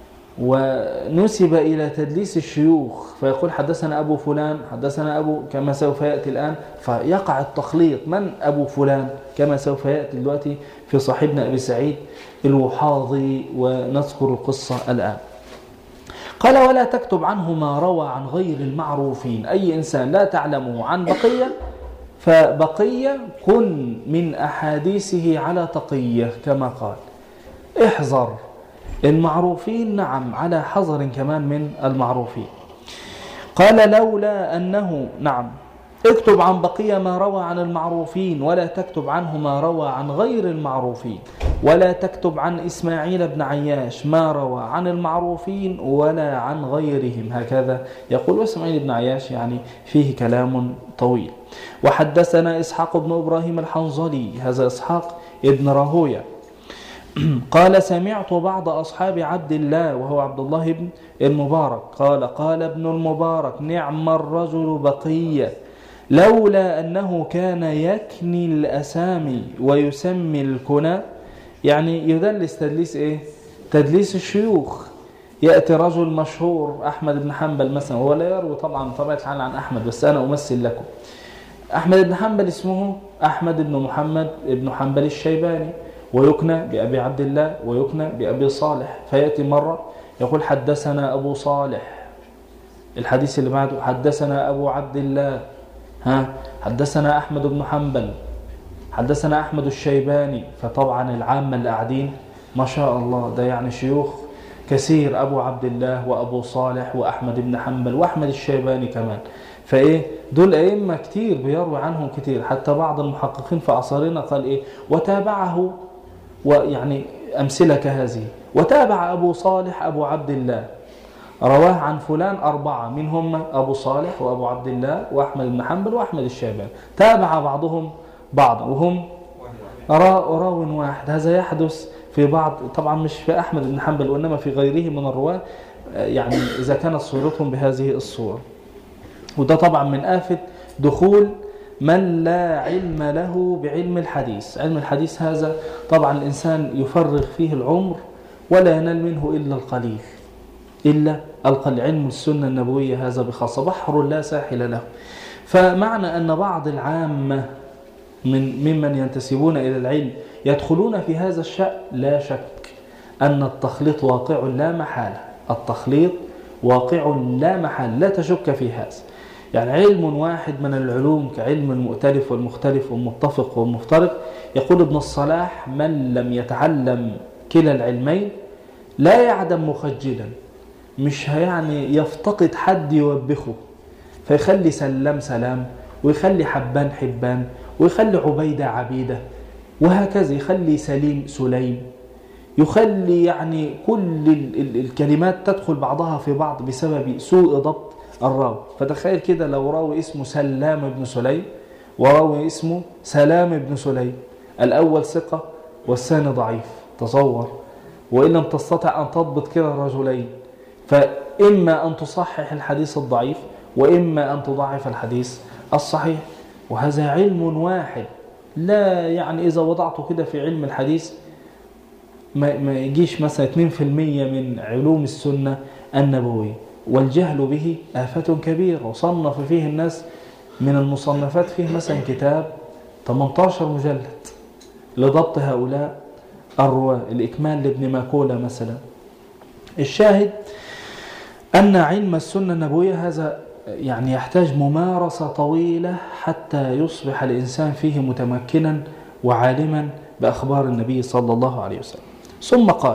ونسب إلى تدليس الشيوخ، فيقول حدثنا أبو فلان حدثنا أبو كما سوف يأتي الآن، فيقع التخليط. من أبو فلان كما سوف يأتي دلوقتي في صاحبنا أبي سعيد الوحاضي، ونذكر القصة الآن. قال: ولا تكتب عنه ما روى عن غير المعروفين. أي إنسان لا تعلمه عن بقية، فبقية كن من أحاديثه على تقية كما قال. احذر المعروفين، نعم على حذر كمان من المعروفين. قال: لولا أنه نعم اكتب عن بقية ما روى عن المعروفين، ولا تكتب عنه ما روى عن غير المعروفين، ولا تكتب عن إسماعيل بن عياش ما روى عن المعروفين ولا عن غيرهم. هكذا يقول. وإسماعيل بن عياش يعني فيه كلام طويل. وحدثنا إسحاق بن إبراهيم الحنظلي، هذا إسحاق ابن راهوية، قال: سمعت بعض أصحاب عبد الله وهو عبد الله بن المبارك قال ابن المبارك: نعم الرجل بقية، لولا أنه كان يكني الأسامي ويسمي الكنى. يعني يدلس تدليس تدليس الشيوخ. يأتي رجل مشهور أحمد بن حنبل مثلا، هو لا يروي طبعا طبيعة الحال عن أحمد، بس أنا أمثل لكم. أحمد بن حنبل اسمه أحمد بن محمد بن حنبل الشيباني، ويكنى بأبي عبد الله ويكنى بأبي صالح. فيأتي مرة يقول حدثنا أبو صالح، الحديث اللي بعده حدثنا أبو عبد الله، حدثنا أحمد بن حنبل، حدثنا أحمد الشيباني. فطبعا العامة اللي قاعدين ما شاء الله ده يعني شيوخ كثير، أبو عبد الله وأبو صالح وأحمد بن حنبل وأحمد الشيباني كمان. فإيه دول أئمة كتير بيروي عنهم كتير، حتى بعض المحققين في عصرنا قال إيه وتابعه، ويعني أمثلة كهذه، وتابع أبو صالح أبو عبد الله رواه عن فلان 4 من هم أبو صالح وأبو عبد الله وأحمد بن حنبل وأحمد الشيباني، تابع بعضهم بعضا وهم راو واحد. هذا يحدث في بعض، طبعا مش في أحمد بن حنبل وإنما في غيره من الرواة، يعني إذا كانت صورتهم بهذه الصورة. وده طبعا من آفة دخول من لا علم له بعلم الحديث. علم الحديث هذا طبعا الإنسان يفرغ فيه العمر ولا ينال منه إلا القليل، إلا القليل. علم السنة النبوية هذا بخاصة بحر لا ساحل له. فمعنى أن بعض العامة ممن ينتسبون إلى العلم يدخلون في هذا الشأن، لا شك أن التخليط واقع لا محالة، التخليط واقع لا محالة، لا تشك في هذا. يعني علم واحد من العلوم كعلم المؤتلف والمختلف والمتفق والمفترق. يقول ابن الصلاح من لم يتعلم كلا العلمين لا يعدم مخجلا، مش يعني يفتقد حد يوبخه، فيخلي سلام سلام، ويخلي حبان حبان، ويخلي عبيدة عبيدة، وهكذا يخلي سليم سليم، يخلي يعني كل الكلمات تدخل بعضها في بعض بسبب سوء ضبط الراوي. فتخيل كده لو راوي اسمه سلام بن سليم وراوي اسمه سلام بن سليم، الأول ثقة والثاني ضعيف، تصور. وإن لم تستطع أن تضبط كلا الرجلين، فإما أن تصحح الحديث الضعيف وإما أن تضعف الحديث الصحيح. وهذا علم واحد، لا يعني إذا وضعته كده في علم الحديث ما يجيش مثلا 2% من علوم السنة النبوية. والجهل به آفة كبيرة، وصنف فيه الناس من المصنفات فيه مثلا كتاب 18 مجلد لضبط هؤلاء الرواة، الإكمال لابن ماكولة مثلا. الشاهد أن علم السنة النبوية هذا يعني يحتاج ممارسة طويلة حتى يصبح الإنسان فيه متمكنا وعالما بأخبار النبي صلى الله عليه وسلم. ثم قال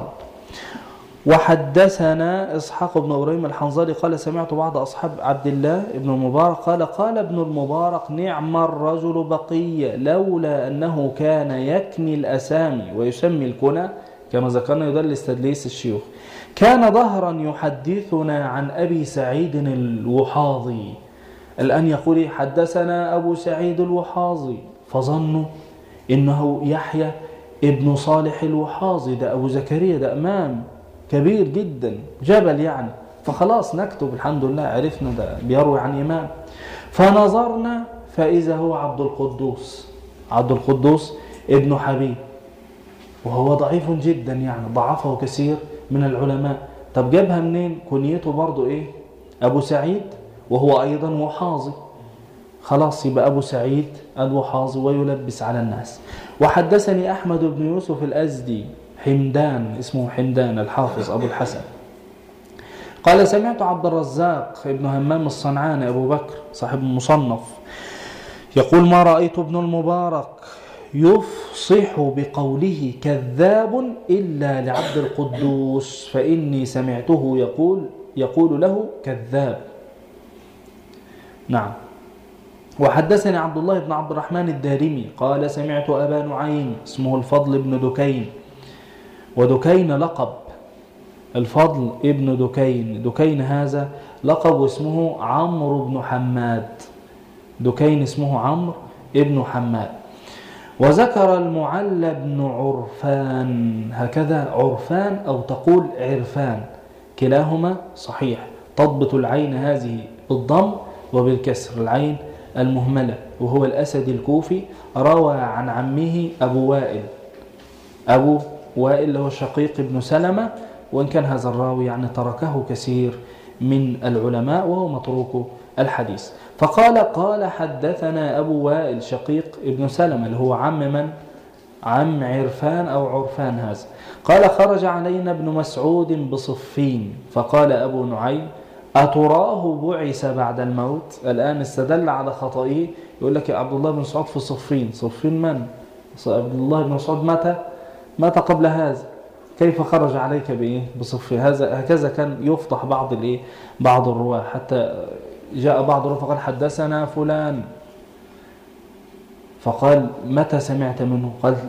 وحدثنا إسحاق بن إبراهيم الحنظلي قال سمعت بعض أصحاب عبد الله بن المبارك قال ابن المبارك نعم الرجل بقي لولا أنه كان يكني الأسامي ويسمي الكنى كما ذكرنا يدلس تدليس الشيوخ. كان ظهرا يحدثنا عن أبي سعيد الوحاضي. الآن يقول حدثنا أبو سعيد الوحاضي، فظنوا إنه يحيى ابن صالح الوحاضي، ده أبو زكريا، ده إمام كبير جدا جبل يعني، فخلاص نكتب الحمد لله عرفنا ده بيروي عن إمام. فنظرنا فإذا هو عبد القدوس ابن حبيب، وهو ضعيف جدا يعني ضعفه كثير من العلماء. طب جابها منين؟ كنيته برضو إيه؟ أبو سعيد، وهو أيضا وحاظي، خلاص يبقى أبو سعيد الوحاظي ويلبس على الناس. وحدثني أحمد بن يوسف الأزدي حمدان، اسمه حمدان الحافظ أبو الحسن، قال سمعت عبد الرزاق ابن همام الصنعاني أبو بكر صاحب المصنف يقول ما رأيت ابن المبارك يفصح بقوله كذاب إلا لعبد القدوس فإني سمعته يقول له كذاب. نعم. وحدثني عبد الله بن عبد الرحمن الدارمي قال سمعت أبا نعيم اسمه الفضل بن دكين، ودكين لقب، الفضل ابن دكين، دكين هذا لقب اسمه عمرو بن حماد، دكين اسمه عمرو ابن حماد. وذكر المعلى بن عرفان، هكذا عرفان أو تقول عرفان، كلاهما صحيح، تضبط العين هذه بالضم وبالكسر، العين المهملة، وهو الأسد الكوفي، روى عن عمه أبو وائل هو شقيق بن سلمة، وإن كان هذا الراوي يعني تركه كثير من العلماء وهو متروك الحديث. فقال حدثنا أبو وائل شقيق ابن سلمة اللي هو عم من؟ عم عرفان أو عرفان هذا. قال خرج علينا ابن مسعود بصفين فقال أبو نعيم أتراه بعث بعد الموت؟ الآن استدل على خطئه، يقول لك يا عبد الله بن مسعود في صفين. صفين من؟ عبد الله بن مسعود مات قبل هذا، كيف خرج عليك بإيه؟ بصفين. هكذا كان يفضح بعض الرواة، حتى جاء بعض الرواة فقال حدثنا فلان، فقال متى سمعت منه؟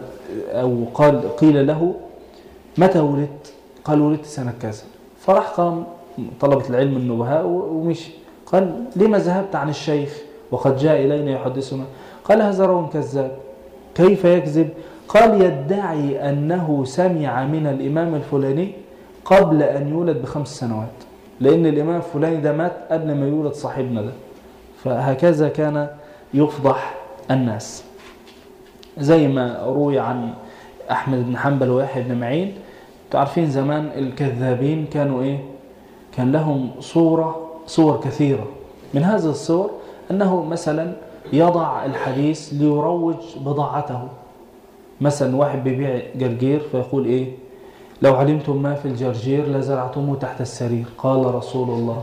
قيل له متى ولدت؟ قال ولدت سنة كذا. فراح قام طلبة العلم النبهاء ومشي. قال لما ذهبت عن الشيخ وقد جاء إلينا يحدثنا؟ قال هذا راو كذاب. كيف يكذب؟ قال يدعي أنه سمع من الإمام الفلاني قبل أن يولد ب5 سنوات، لأن الإمام الفلاني ده مات قبل ما يولد صاحبنا ده. فهكذا كان يفضح الناس، زي ما روي عن أحمد بن حنبل ويحيى بن معين. تعرفين زمان الكذابين كانوا كان لهم صور كثيرة. من هذه الصور أنه مثلا يضع الحديث ليروج بضاعته. مثلا واحد بيبيع جرجير فيقول لو علمتم ما في الجرجير لزرعتموه تحت السرير قال رسول الله.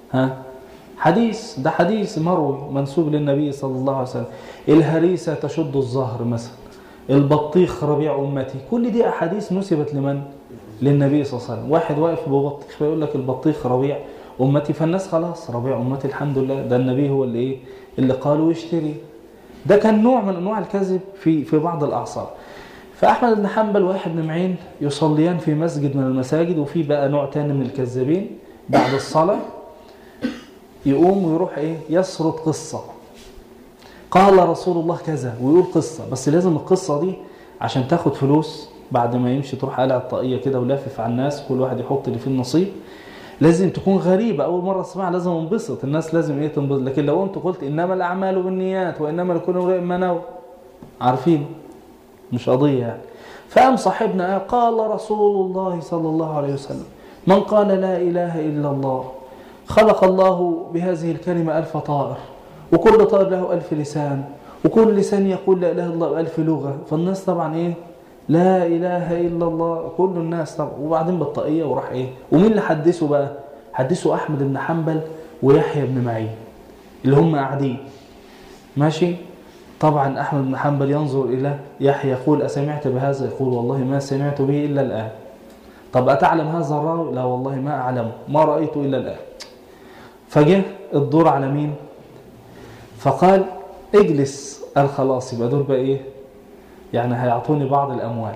ده حديث مروي منسوب للنبي صلى الله عليه وسلم. الهريسة تشد الظهر مثلا، البطيخ ربيع أمتي، كل دي أحاديث نسبت لمن؟ للنبي صلى الله عليه وسلم. واحد واقف ببطيخ فيقول لك البطيخ ربيع أمتي، فالناس خلاص ربيع أمتي الحمد لله، ده النبي هو اللي قالوا يشتري. ده كان نوع من أنواع الكذب في بعض الأعصار. فأحمد بن حنبل ويحيى بن معين يصليان في مسجد من المساجد، وفي بقى نوع تاني من الكذابين بعد الصلاة يقوم ويروح يسرد قصة، قال رسول الله كذا، ويقول قصة، بس لازم القصة دي عشان تاخد فلوس بعد ما يمشي تروح قلع الطاقية كده ولافف على الناس، كل واحد يحط اللي فيه النصيب، لازم تكون غريبة، أول مرة تسمعها لازم انبسط، الناس لازم تنبسط. لكن لو أنت قلت إنما الأعمال بالنيات وإنما لكل امرئ ما نوى، عارفين مش قضية يعني. فقام صاحبنا قال رسول الله صلى الله عليه وسلم من قال لا إله إلا الله خلق الله بهذه الكلمة 1000 طائر، وكل طائر له 1000 لسان، وكل لسان يقول لا إله إلا الله 1000 لغة. فالناس طبعا لا إله إلا الله، كل الناس طبعا. وبعدين بالطاقية وراح ومين اللي حدثه بقى؟ حدثه أحمد بن حنبل ويحيى بن معين اللي هم قاعدين ماشي. طبعا أحمد بن حنبل ينظر إلى يحيى يقول أسمعت بهذا؟ يقول والله ما سمعت به إلا الآن. طب أتعلم هذا الراوي؟ لا والله ما أعلمه، ما رأيته إلا الآن. فجه الدور على مين؟ فقال اجلس. قال خلاص يبقى دول بقى يعني هيعطوني بعض الأموال.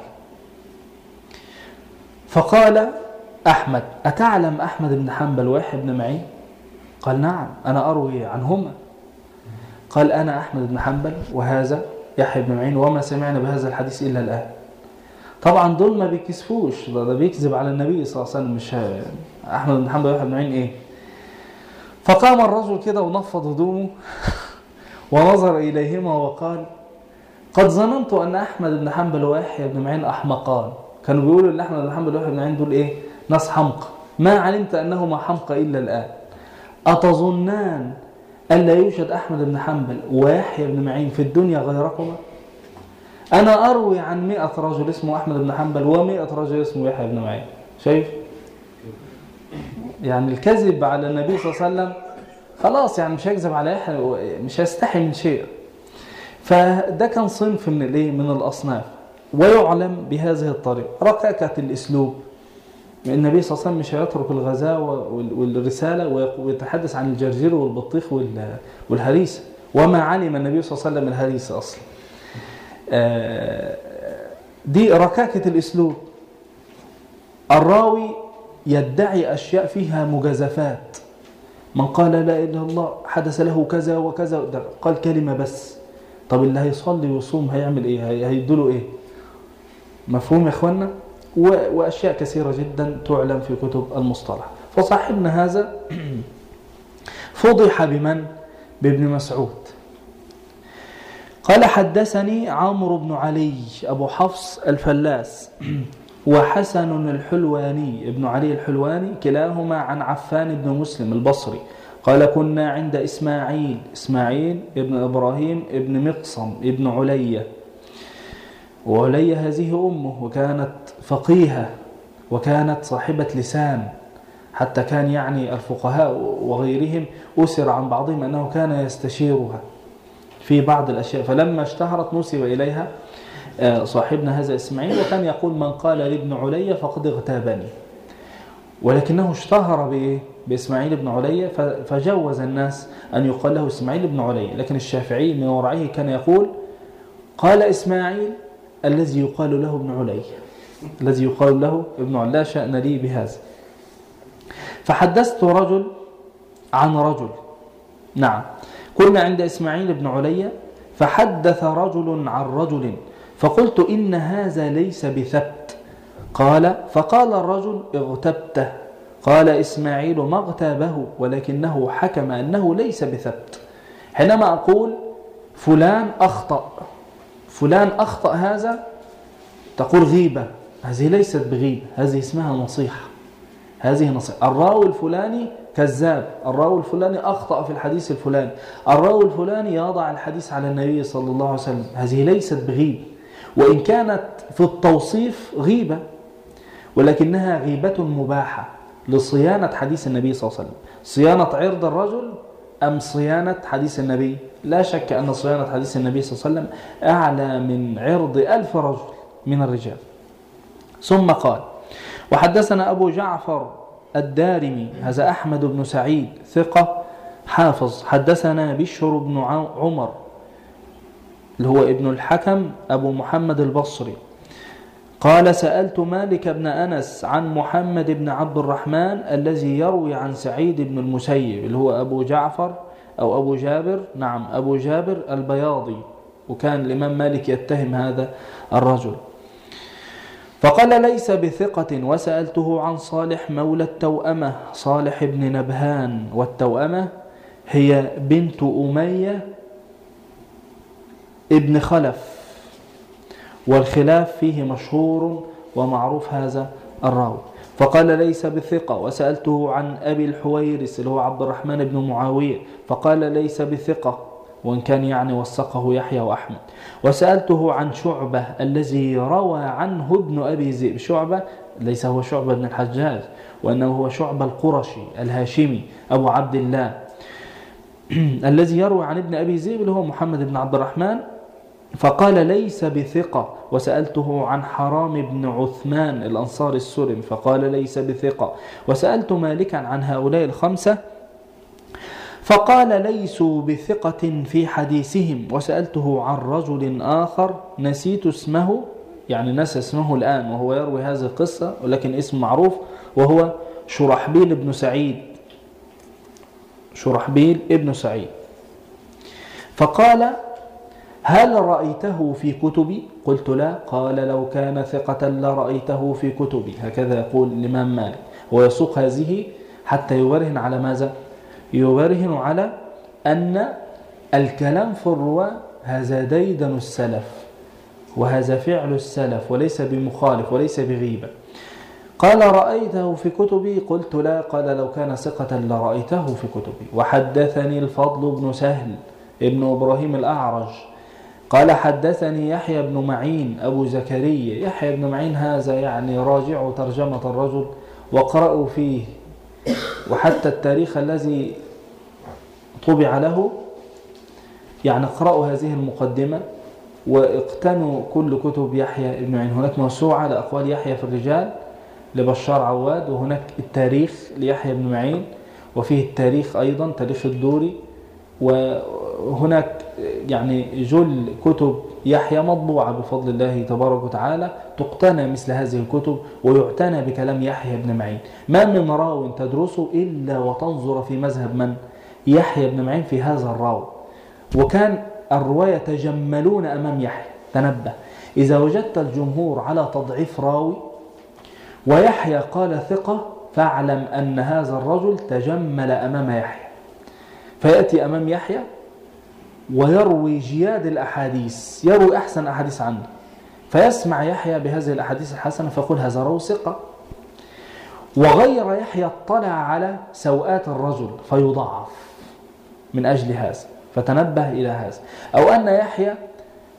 فقال أحمد أتعلم أحمد بن حنبل ويحيى بن معين؟ قال نعم أنا أروي عنهما. قال أنا أحمد بن حنبل وهذا يحيى بن معين وما سمعنا بهذا الحديث إلا الآن. طبعا دول ما بيكسفوش، ده بيكذب على النبي صلى الله عليه وسلم، مش أحمد بن حنبل ويحيى بن معين فقام الرجل كده ونفض هدومه ونظر إليهما وقال قد ظننت أن أحمد بن حنبل ويحيى بن معين أحمقان. كانوا بيقولوا أن أحمد بن حنبل ويحيى بن معين دول ناس حمقى، ما علمت أنهما حمقى إلا الآن. أتظنان أن لا يوجد أحمد بن حنبل ويحيى بن معين في الدنيا غيركما؟ أنا أروي عن 100 رجل اسمه أحمد بن حنبل و100 رجل اسمه يحيى بن معين. شايف؟ يعني الكذب على النبي صلى الله عليه وسلم خلاص، يعني مش هيكذب على يحيى، مش هيستحي من شيء. فده كان صنف من الأصناف، ويعلم بهذه الطريقة ركاكة الأسلوب. النبي صلى الله عليه وسلم مش هيترك الغزاة والرسالة ويتحدث عن الجرجير والبطيخ والهريسة، وما علم النبي صلى الله عليه وسلم الهريسة أصلا. دي ركاكة الأسلوب. الراوي يدعي أشياء فيها مجازفات، من قال لا إله إلا الله حدث له كذا وكذا، قال كلمة بس. طب اللي هيصلي ويصوم هيعمل هيدوله مفهوم يا إخوانا؟ وأشياء كثيرة جدا تعلم في كتب المصطلح. فصاحبنا هذا فضح بمن؟ بابن مسعود. قال حدثني عمرو بن علي أبو حفص الفلاس وحسن الحلواني ابن علي الحلواني كلاهما عن عفان بن مسلم البصري قال كنا عند إسماعيل ابن إبراهيم ابن مقصم ابن علية، وعلي هذه أمه، وكانت فقيهة وكانت صاحبة لسان، حتى كان يعني الفقهاء وغيرهم أسر عن بعضهم أنه كان يستشيرها في بعض الأشياء، فلما اشتهرت نسب إليها صاحبنا هذا إسماعيل، وكان يقول من قال لابن علي فقد اغتابني، ولكنه اشتهر بإسماعيل بن علي فجوز الناس أن يقال له إسماعيل بن علي. لكن الشافعي من ورعه كان يقول قال إسماعيل الذي يقال له ابن علي، الذي يقال له ابن علي، لا شأن لي بهذا. فحدثت رجل عن رجل، نعم، كنا عند إسماعيل بن علي، فحدث رجل عن رجل، فقلت إن هذا ليس بثبت. فقال الرجل اغتبته. قال إسماعيل ما اغتابه، ولكنه حكم أنه ليس بثبت. حينما أقول فلان أخطأ هذا، تقول غيبة، هذه ليست بغيبة، هذه اسمها نصيحة، هذه نصيحة. الراوي الفلاني كذاب، الراوي الفلاني أخطأ في الحديث الفلاني، الراوي الفلاني يضع الحديث على النبي صلى الله عليه وسلم، هذه ليست بغيبة، وإن كانت في التوصيف غيبة، ولكنها غيبة مباحة لصيانة حديث النبي صلى الله عليه وسلم. صيانة عرض الرجل أم صيانة حديث النبي؟ لا شك أن صيانة حديث النبي صلى الله عليه وسلم أعلى من عرض 1000 رجل من الرجال. ثم قال وحدثنا أبو جعفر الدارمي، هذا أحمد بن سعيد ثقة حافظ، حدثنا بشر بن عمر اللي هو ابن الحكم أبو محمد البصري، قال سألت مالك بن أنس عن محمد بن عبد الرحمن الذي يروي عن سعيد بن المسيب اللي هو أبو جعفر أو أبو جابر، نعم أبو جابر البياضي، وكان الإمام مالك يتهم هذا الرجل. فقال ليس بثقة. وسألته عن صالح مولى التوأمة، صالح بن نبهان، والتوأمة هي بنت أمية ابن خلف، والخلاف فيه مشهور ومعروف هذا الراوي. فقال ليس بثقة. وسألته عن أبي الحويرث اللي هو عبد الرحمن بن معاوية، فقال ليس بثقة، وإن كان يعني وثقه يحيى وأحمد. وسألته عن شعبة الذي روى عنه ابن أبي ذئب، شعبة ليس هو شعبة بن الحجاج، وإنه هو شعبة القرشي الهاشمي أبو عبد الله الذي يروي عن ابن أبي ذئب اللي هو محمد بن عبد الرحمن، فقال ليس بثقة. وسألته عن حرام بن عثمان الأنصاري السلمي، فقال ليس بثقة. وسألت مالكا عن هؤلاء الخمسة، فقال ليسوا بثقة في حديثهم. وسألته عن رجل آخر نسيت اسمه، يعني نسى اسمه الآن، وهو يروي هذه القصة ولكن اسم معروف، وهو شرحبيل بن سعيد، شرحبيل ابن سعيد. فقال هل رأيته في كتبي؟ قلت لا. قال لو كان ثقة لرأيته في كتبي. هكذا يقول الإمام مالك، ويسوق هذه حتى يبرهن على ماذا؟ يبرهن على أن الكلام في الرواة هذا ديدن السلف، وهذا فعل السلف، وليس بمخالف وليس بغيبة. قال رأيته في كتبي؟ قلت لا. قال لو كان ثقة لرأيته في كتبي. وحدثني الفضل بن سهل ابن إبراهيم الأعرج قال حدثني يحيى بن معين أبو زكريا. يحيى بن معين هذا يعني راجعوا ترجمة الرجل وقرأوا فيه، وحتى التاريخ الذي طبع له، يعني اقرأوا هذه المقدمة واقتنوا كل كتب يحيى بن معين. هناك موسوعة لأقوال يحيى في الرجال لبشار عواد، وهناك التاريخ ليحيى بن معين، وفيه التاريخ أيضا تاريخ الدوري، وهناك يعني جل كتب يحيى مطبوعة بفضل الله تبارك وتعالى، تقتنى مثل هذه الكتب ويعتنى بكلام يحيى بن معين. ما من راو تدرسه إلا وتنظر في مذهب من؟ يحيى بن معين في هذا الراو. وكان الرواية يتجملون أمام يحيى. تنبه، إذا وجدت الجمهور على تضعيف راوي ويحيى قال ثقة، فاعلم أن هذا الرجل تجمل أمام يحيى، فيأتي أمام يحيى ويروي جياد الأحاديث، يروي أحسن أحاديث عنه، فيسمع يحيى بهذه الأحاديث الحسنة فيقول هذا راوي ثقة. وغير يحيى اطلع على سوءات الرجل فيضعف من أجل هذا، فتنبه إلى هذا. أو أن يحيى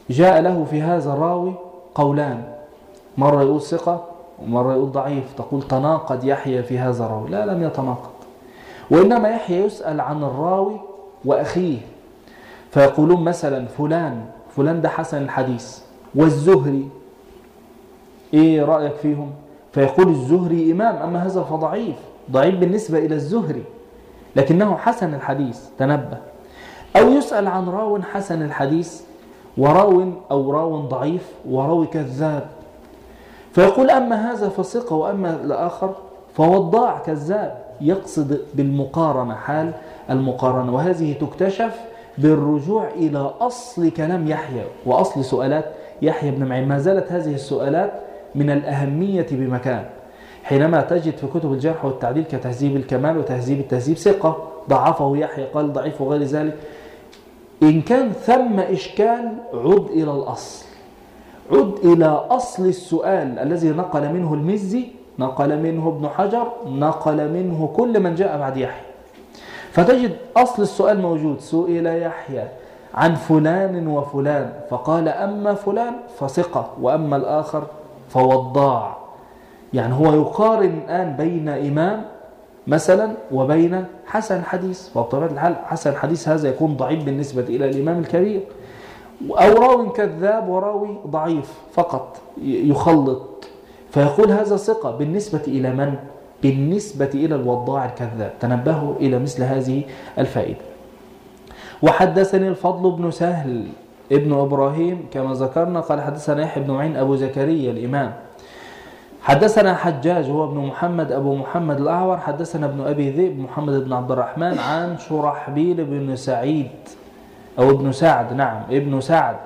جاء له في هذا الراوي قولان، مرة يقول ثقة ومرة يقول ضعيف، تقول تناقض يحيى في هذا الراوي. لا، لم يتناقض، وإنما يحيى يسأل عن الراوي وأخيه، فيقولون مثلا فلان ده حسن الحديث، والزهري إيه رأيك فيهم؟ فيقول الزهري إمام، أما هذا فضعيف، ضعيف بالنسبة إلى الزهري، لكنه حسن الحديث، تنبه. أو يسأل عن راو حسن الحديث راو ضعيف وراوي كذاب، فيقول أما هذا فثقة وأما الآخر فوضاع كذاب، يقصد بالمقارنة، حال المقارنة، وهذه تكتشف بالرجوع إلى أصل كلام يحيى وأصل سؤالات يحيى بن معين. ما زالت هذه السؤالات من الأهمية بمكان، حينما تجد في كتب الجرح والتعديل كتهذيب الكمال وتهذيب التهذيب ثقة ضعفه يحيى قال ضعيف وغير ذلك، إن كان ثم إشكال عد إلى الأصل، عد إلى أصل السؤال الذي نقل منه المزي، نقل منه ابن حجر، نقل منه كل من جاء بعد يحيى، فتجد أصل السؤال موجود. سئل يحيى عن فلان وفلان فقال أما فلان فثقة وأما الآخر فوضاع، يعني هو يقارن الآن بين إمام مثلا وبين حسن حديث، وبطبيعة الحال حسن حديث هذا يكون ضعيف بالنسبة إلى الإمام الكبير، أو راوي كذاب وراوي ضعيف فقط يخلط، فيقول هذا ثقة بالنسبة إلى من؟ بالنسبة إلى الوضاع الكذاب. تنبهوا إلى مثل هذه الفائدة. وحدثني الفضل بن سهل ابن إبراهيم كما ذكرنا قال حدثنا يحيى بن معين أبو زكريا الإمام، حدثنا حجاج هو ابن محمد أبو محمد الأعور، حدثنا ابن أبي ذئب محمد بن عبد الرحمن عن شرحبيل بن سعيد أو ابن سعد، نعم ابن سعد،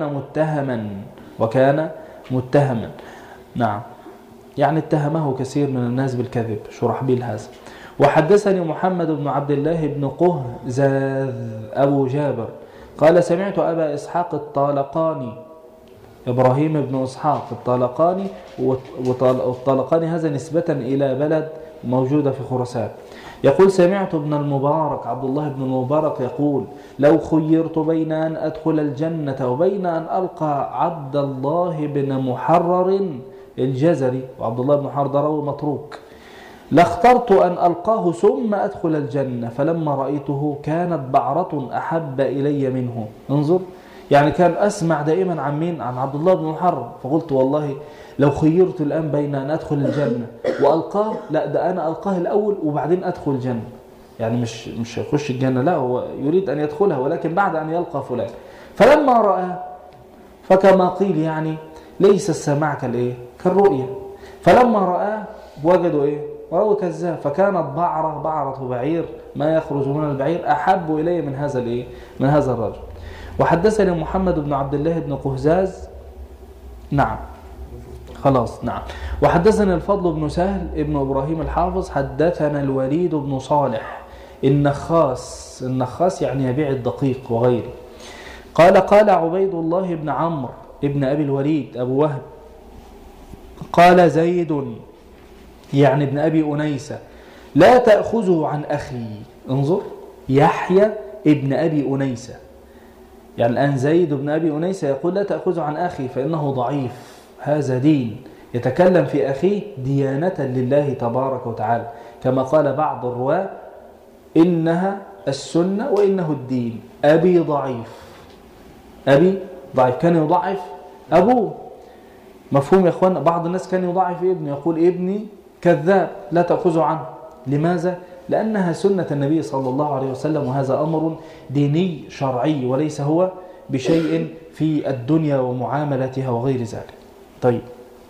وكان متهما نعم، يعني اتهمه كثير من الناس بالكذب شرحبيل هذا. وحدثني محمد بن عبد الله بن قهزاذ أبو جابر قال سمعت أبا إسحاق الطالقاني، إبراهيم بن إسحاق الطالقاني، والطالقاني هذا نسبة إلى بلد موجودة في خراسان، يقول سمعت ابن المبارك عبد الله بن المبارك يقول لو خيرت بين أن أدخل الجنة وبين أن ألقى عبد الله بن محرر الجزري، وعبد الله بن محرر راوي متروك، لاخترت أن ألقاه ثم أدخل الجنة، فلما رأيته كانت بعرة أحب إلي منه. انظر، يعني كان أسمع دائما عن مين؟ عن عبد الله بن محرر، فقلت والله لو خيرت الآن بين أن أدخل الجنة وألقاه، لا ده أنا ألقاه الأول وبعدين أدخل الجنة، يعني مش يخش الجنة، لا هو يريد أن يدخلها ولكن بعد أن يلقى فلان. فلما رأى، فكما قيل يعني ليس السماع كالرؤية، فلما رأى وجدوا وهو كذاب، فكانت بعرة بعير ما يخرج من البعير أحب إلي من هذا الرجل. وحدثني محمد بن عبد الله بن قهزاز، نعم خلاص نعم. وحدثني الفضل بن سهل ابن إبراهيم الحافظ حدثنا الوليد بن صالح النخاس يعني يبيع الدقيق وغيره، قال عبيد الله بن عمرو ابن أبي الوليد أبو وهب قال زيد يعني ابن أبي أنيسة لا تأخذه عن أخي. انظر، يحيى ابن أبي أنيسة، يعني الآن زيد بن أبي أنيسة يقول لا تأخذه عن أخي فإنه ضعيف، هذا دين، يتكلم في أخيه ديانة لله تبارك وتعالى، كما قال بعض الرواة إنها السنة وإنه الدين. أبي ضعيف كان يضعف أبوه، مفهوم يا أخوان؟ بعض الناس كان يضعف ابنه، يقول ابني كذاب لا تأخذه عنه. لماذا؟ لأنها سنة النبي صلى الله عليه وسلم، وهذا أمر ديني شرعي وليس هو بشيء في الدنيا ومعاملتها وغير ذلك. طيب،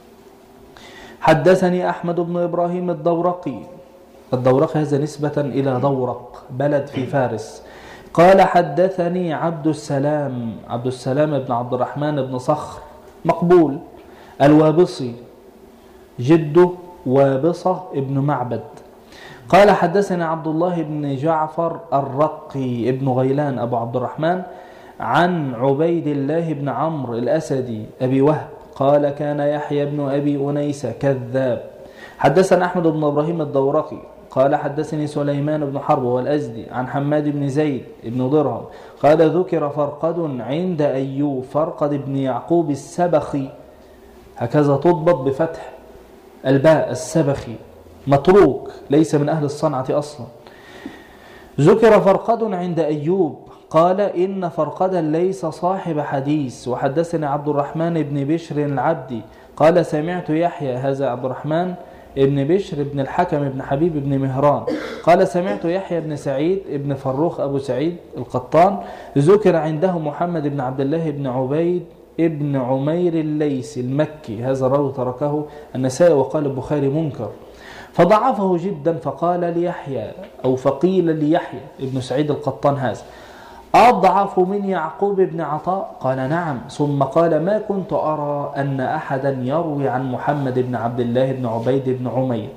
حدثني أحمد بن إبراهيم الدورقي هذا نسبة إلى دورق بلد في فارس، قال حدثني عبد السلام بن عبد الرحمن بن صخر مقبول الوابصي، جده وابصة ابن معبد، قال حدثنا عبد الله بن جعفر الرقي ابن غيلان أبو عبد الرحمن عن عبيد الله بن عمرو الأسدي أبي وهب قال كان يحيى بن أبي أنيسة كذاب. حدثنا أحمد بن إبراهيم الدورقي قال حدثني سليمان بن حرب والأزدي عن حماد بن زيد بن درهم قال ذكر فرقد عند أيوب، فرقد بن يعقوب السبخي، هكذا تضبط بفتح الباء، السبخي، متروك، ليس من أهل الصنعة أصلا. ذكر فرقد عند أيوب قال إن فرقدا ليس صاحب حديث. وحدثني عبد الرحمن بن بشر العبدي قال سمعت يحيى، هذا عبد الرحمن ابن بشر بن الحكم بن حبيب بن مهران قال سمعت يحيى بن سعيد ابن فروخ أبو سعيد القطان ذكر عنده محمد بن عبد الله بن عبيد ابن عمير الليثي المكي، هذا الراوي تركه النسائي وقال البخاري منكر، فضعفه جدا. فقال ليحيى أو فقيل ليحيى ابن سعيد القطان هذا أضعف من يعقوب بن عطاء؟ قال نعم. ثم قال ما كنت أرى أن أحدا يروي عن محمد بن عبد الله بن عبيد بن عمير.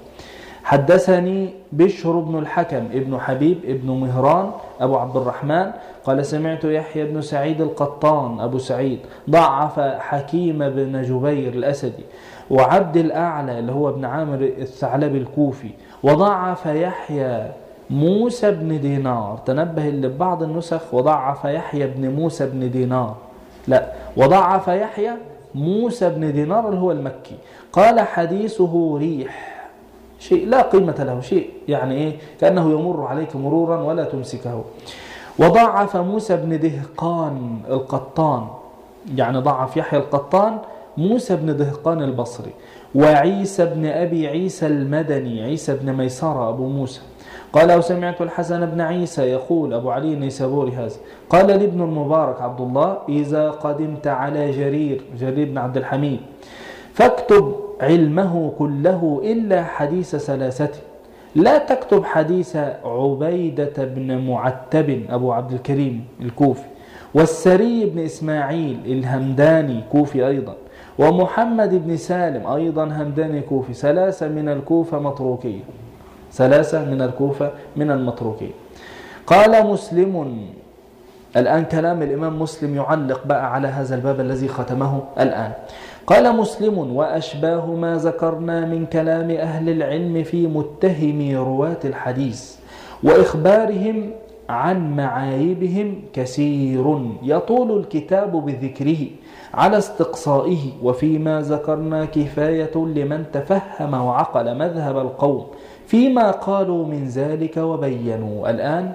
حدثني بشر بن الحكم ابن حبيب ابن مهران أبو عبد الرحمن قال سمعت يحيى بن سعيد القطان أبو سعيد ضعف حكيم بن جبير الأسدي وعبد الأعلى اللي هو ابن عامر الثعلبي الكوفي، وضعف يحيى موسى بن دينار. تنبه اللي ببعض النسخ وضعف يحيى بن موسى بن دينار، لا، وضعف يحيى موسى بن دينار اللي هو المكي. قال حديثه ريح، شيء لا قيمة له، شيء يعني إيه كأنه يمر عليك مرورا ولا تمسكه. وضعف موسى بن دهقان القطان، يعني ضعف يحيى القطان موسى بن دهقان البصري. وعيسى بن أبي عيسى المدني، عيسى بن ميسرة أبو موسى قال وسمعت الحسن بن عيسى يقول، أبو علي النيسابوري هذا، قال لابن المبارك عبد الله إذا قدمت على جرير بن عبد الحميد فاكتب علمه كله إلا حديث ثلاثة، لا تكتب حديث عبيدة بن معتب أبو عبد الكريم الكوفي، والسري بن إسماعيل الهمداني كوفي أيضا، ومحمد بن سالم أيضا همداني كوفي، ثلاثة من الكوفة متروكية، ثلاثة من الكوفة من المتروكية. قال مسلم، الآن كلام الإمام مسلم يعلق بقى على هذا الباب الذي ختمه الآن. قال مسلم وأشباه ما ذكرنا من كلام أهل العلم في متهم رواة الحديث وإخبارهم عن معايبهم كثير يطول الكتاب بذكره على استقصائه، وفيما ذكرنا كفاية لمن تفهم وعقل مذهب القوم فيما قالوا من ذلك وبينوا.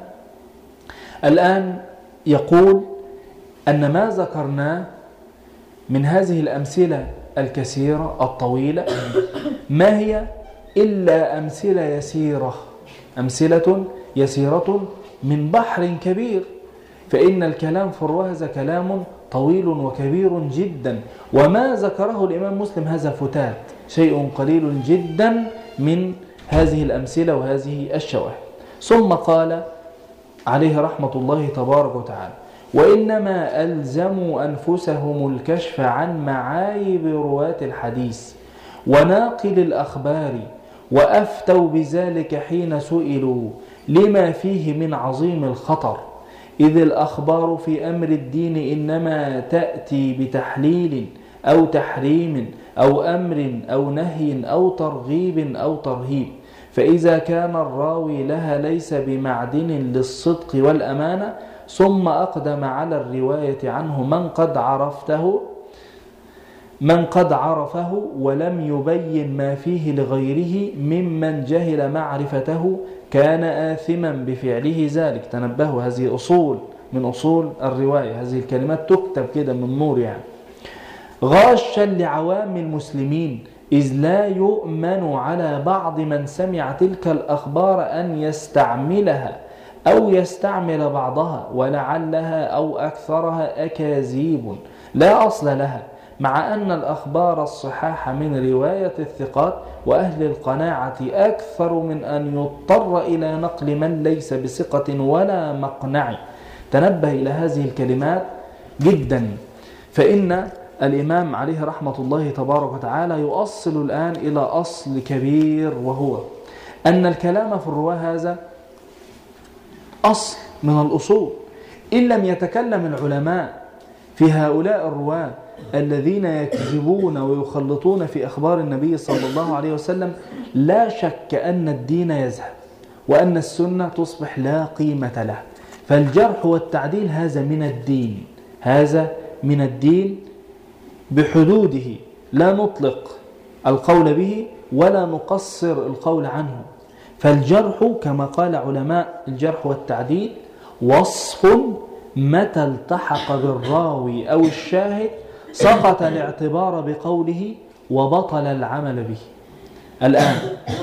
الآن يقول أن ما ذكرناه من هذه الأمثلة الكثيرة الطويلة ما هي إلا أمثلة يسيرة من بحر كبير، فإن الكلام في الرواية هذا كلام طويل وكبير جدا، وما ذكره الإمام مسلم هذا فتات، شيء قليل جدا من هذه الأمثلة وهذه الشواهد. ثم قال عليه رحمة الله تبارك وتعالى وإنما ألزموا أنفسهم الكشف عن معايب رواة الحديث وناقل الأخبار، وأفتوا بذلك حين سئلوا لما فيه من عظيم الخطر، إذ الأخبار في أمر الدين إنما تأتي بتحليل أو تحريم أو أمر أو نهي أو ترغيب أو ترهيب، فإذا كان الراوي لها ليس بمعدن للصدق والأمانة، ثم أقدم على الرواية عنه من قد عرفه ولم يبين ما فيه لغيره ممن جهل معرفته كان آثما بفعله ذلك. تنبهوا، هذه أصول من أصول الرواية، هذه الكلمات تكتب كده من نور يعني. غاشا لعوام المسلمين، إذ لا يؤمن على بعض من سمع تلك الأخبار أن يستعملها أو يستعمل بعضها، ولعلها أو أكثرها أكاذيب لا أصل لها، مع أن الأخبار الصحاح من رواية الثقات وأهل القناعة أكثر من أن يضطر إلى نقل من ليس بثقة ولا مقنع. تنبه إلى هذه الكلمات جدا، فإن الإمام عليه رحمة الله تبارك وتعالى يؤصل الآن إلى أصل كبير، وهو أن الكلام في الرواة هذا أصل من الأصول. إن لم يتكلم العلماء في هؤلاء الرواة الذين يكذبون ويخلطون في أخبار النبي صلى الله عليه وسلم، لا شك أن الدين يذهب، وأن السنة تصبح لا قيمة له. فالجرح والتعديل هذا من الدين، هذا من الدين بحدوده، لا نطلق القول به ولا نقصر القول عنه. فالجرح كما قال علماء الجرح والتعديل وصف متى التحق بالراوي أو الشاهد سقط الاعتبار بقوله وبطل العمل به. الآن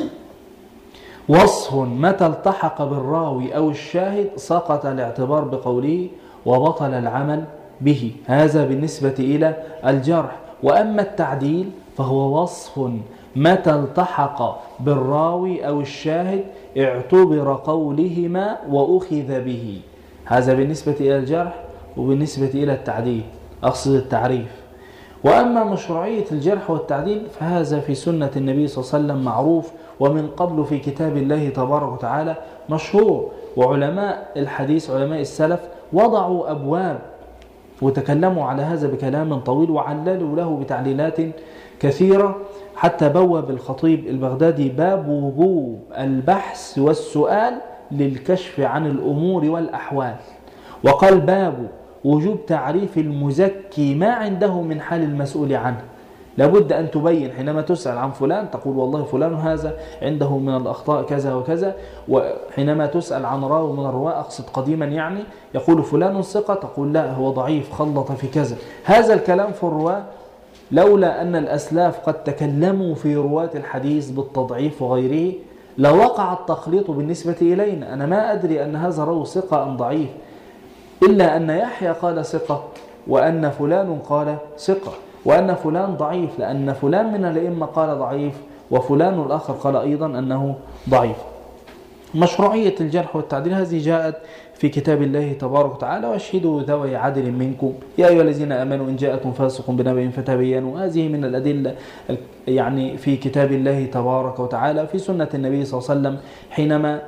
وصف متى التحق بالراوي أو الشاهد سقط الاعتبار بقوله وبطل العمل به، هذا بالنسبة إلى الجرح. وأما التعديل فهو وصف متى التحق بالراوي أو الشاهد اعتبر قولهما وأخذ به، هذا بالنسبة إلى الجرح. وبالنسبة إلى التعديل أقصد التعريف. وأما مشروعية الجرح والتعديل فهذا في سنة النبي صلى الله عليه وسلم معروف، ومن قبل في كتاب الله تبارك وتعالى مشهور. وعلماء الحديث علماء السلف وضعوا أبواب وتكلموا على هذا بكلام طويل وعللوا له بتعليلات كثيرة، حتى بوب الخطيب البغدادي باب وجوب البحث والسؤال للكشف عن الأمور والأحوال، وقال باب وجوب تعريف المزكي ما عنده من حال المسؤول عنه. لابد أن تبين حينما تسأل عن فلان تقول والله فلان هذا عنده من الأخطاء كذا وكذا، وحينما تسأل عن راوي من الرواة أقصد قديما يعني يقول فلان ثقة تقول لا هو ضعيف خلط في كذا. هذا الكلام في الرواة لولا أن الأسلاف قد تكلموا في رواة الحديث بالتضعيف وغيره لوقع التخليط بالنسبة إلينا. أنا ما أدري أن هذا راوي ثقة أم ضعيف، إلا أن يحيى قال ثقة وأن فلان قال ثقة وأن فلان ضعيف، لأن فلان من الأئمة قال ضعيف وفلان الآخر قال أيضا أنه ضعيف. مشروعية الجرح والتعديل هذه جاءت في كتاب الله تبارك وتعالى واشهدوا ذوي عدل منكم يا أيها الذين آمنوا إن جاءكم فاسق بنبأ فتبينوا. هذه من الأدلة يعني في كتاب الله تبارك وتعالى. في سنة النبي صلى الله عليه وسلم حينما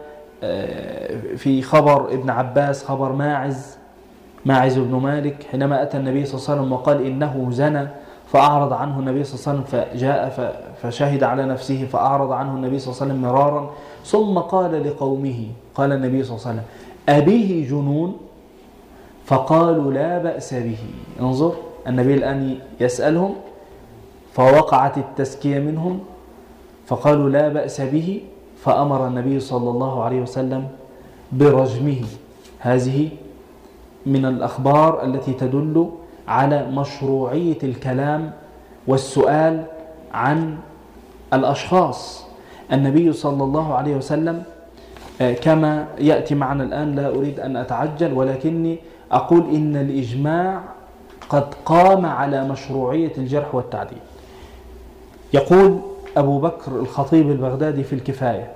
في خبر ابن عباس خبر ماعز بن مالك حينما أتى النبي صلى الله عليه وسلم وقال إنه زنى فأعرض عنه النبي صلى الله عليه وسلم، فجاء فشهد على نفسه فأعرض عنه النبي صلى الله عليه وسلم مرارا، ثم قال لقومه قال النبي صلى الله عليه وسلم أبيه جنون؟ فقالوا لا بأس به. انظر النبي الآن يسألهم فوقعت التزكية منهم فقالوا لا بأس به، فأمر النبي صلى الله عليه وسلم برجمه. هذه من الأخبار التي تدل على مشروعية الكلام والسؤال عن الأشخاص. النبي صلى الله عليه وسلم كما يأتي معنا الآن، لا أريد أن أتعجل ولكني أقول إن الإجماع قد قام على مشروعية الجرح والتعديل. يقول أبو بكر الخطيب البغدادي في الكفاية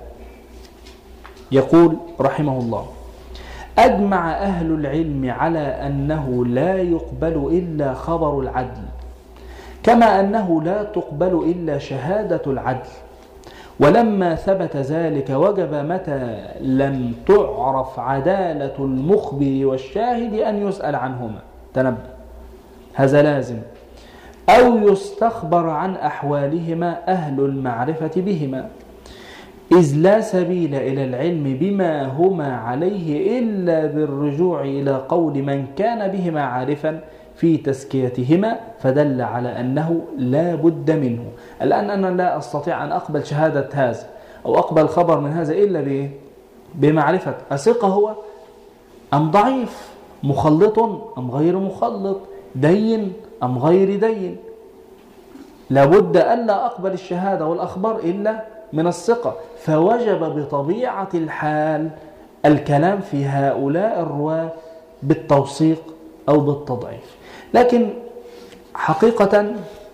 يقول رحمه الله أجمع أهل العلم على أنه لا يقبل إلا خبر العدل، كما أنه لا تقبل إلا شهادة العدل. ولما ثبت ذلك وجب متى لم تعرف عدالة المخبر والشاهد أن يسأل عنهما، تنبه هذا لازم، أو يستخبر عن أحوالهما أهل المعرفة بهما، إذ لا سبيل إلى العلم بما هما عليه إلا بالرجوع إلى قول من كان بهما عارفا في تزكيتهما، فدل على أنه لا بد منه. الآن أنا لا أستطيع أن أقبل شهادة هذا أو أقبل خبر من هذا إلا بمعرفة أثقة هو أم ضعيف، مخلط أم غير مخلط، دين أم غير دين. لابد ألا أقبل الشهادة والأخبار إلا من الثقة. فوجب بطبيعة الحال الكلام في هؤلاء الرواة بالتوثيق أو بالتضعيف. لكن حقيقة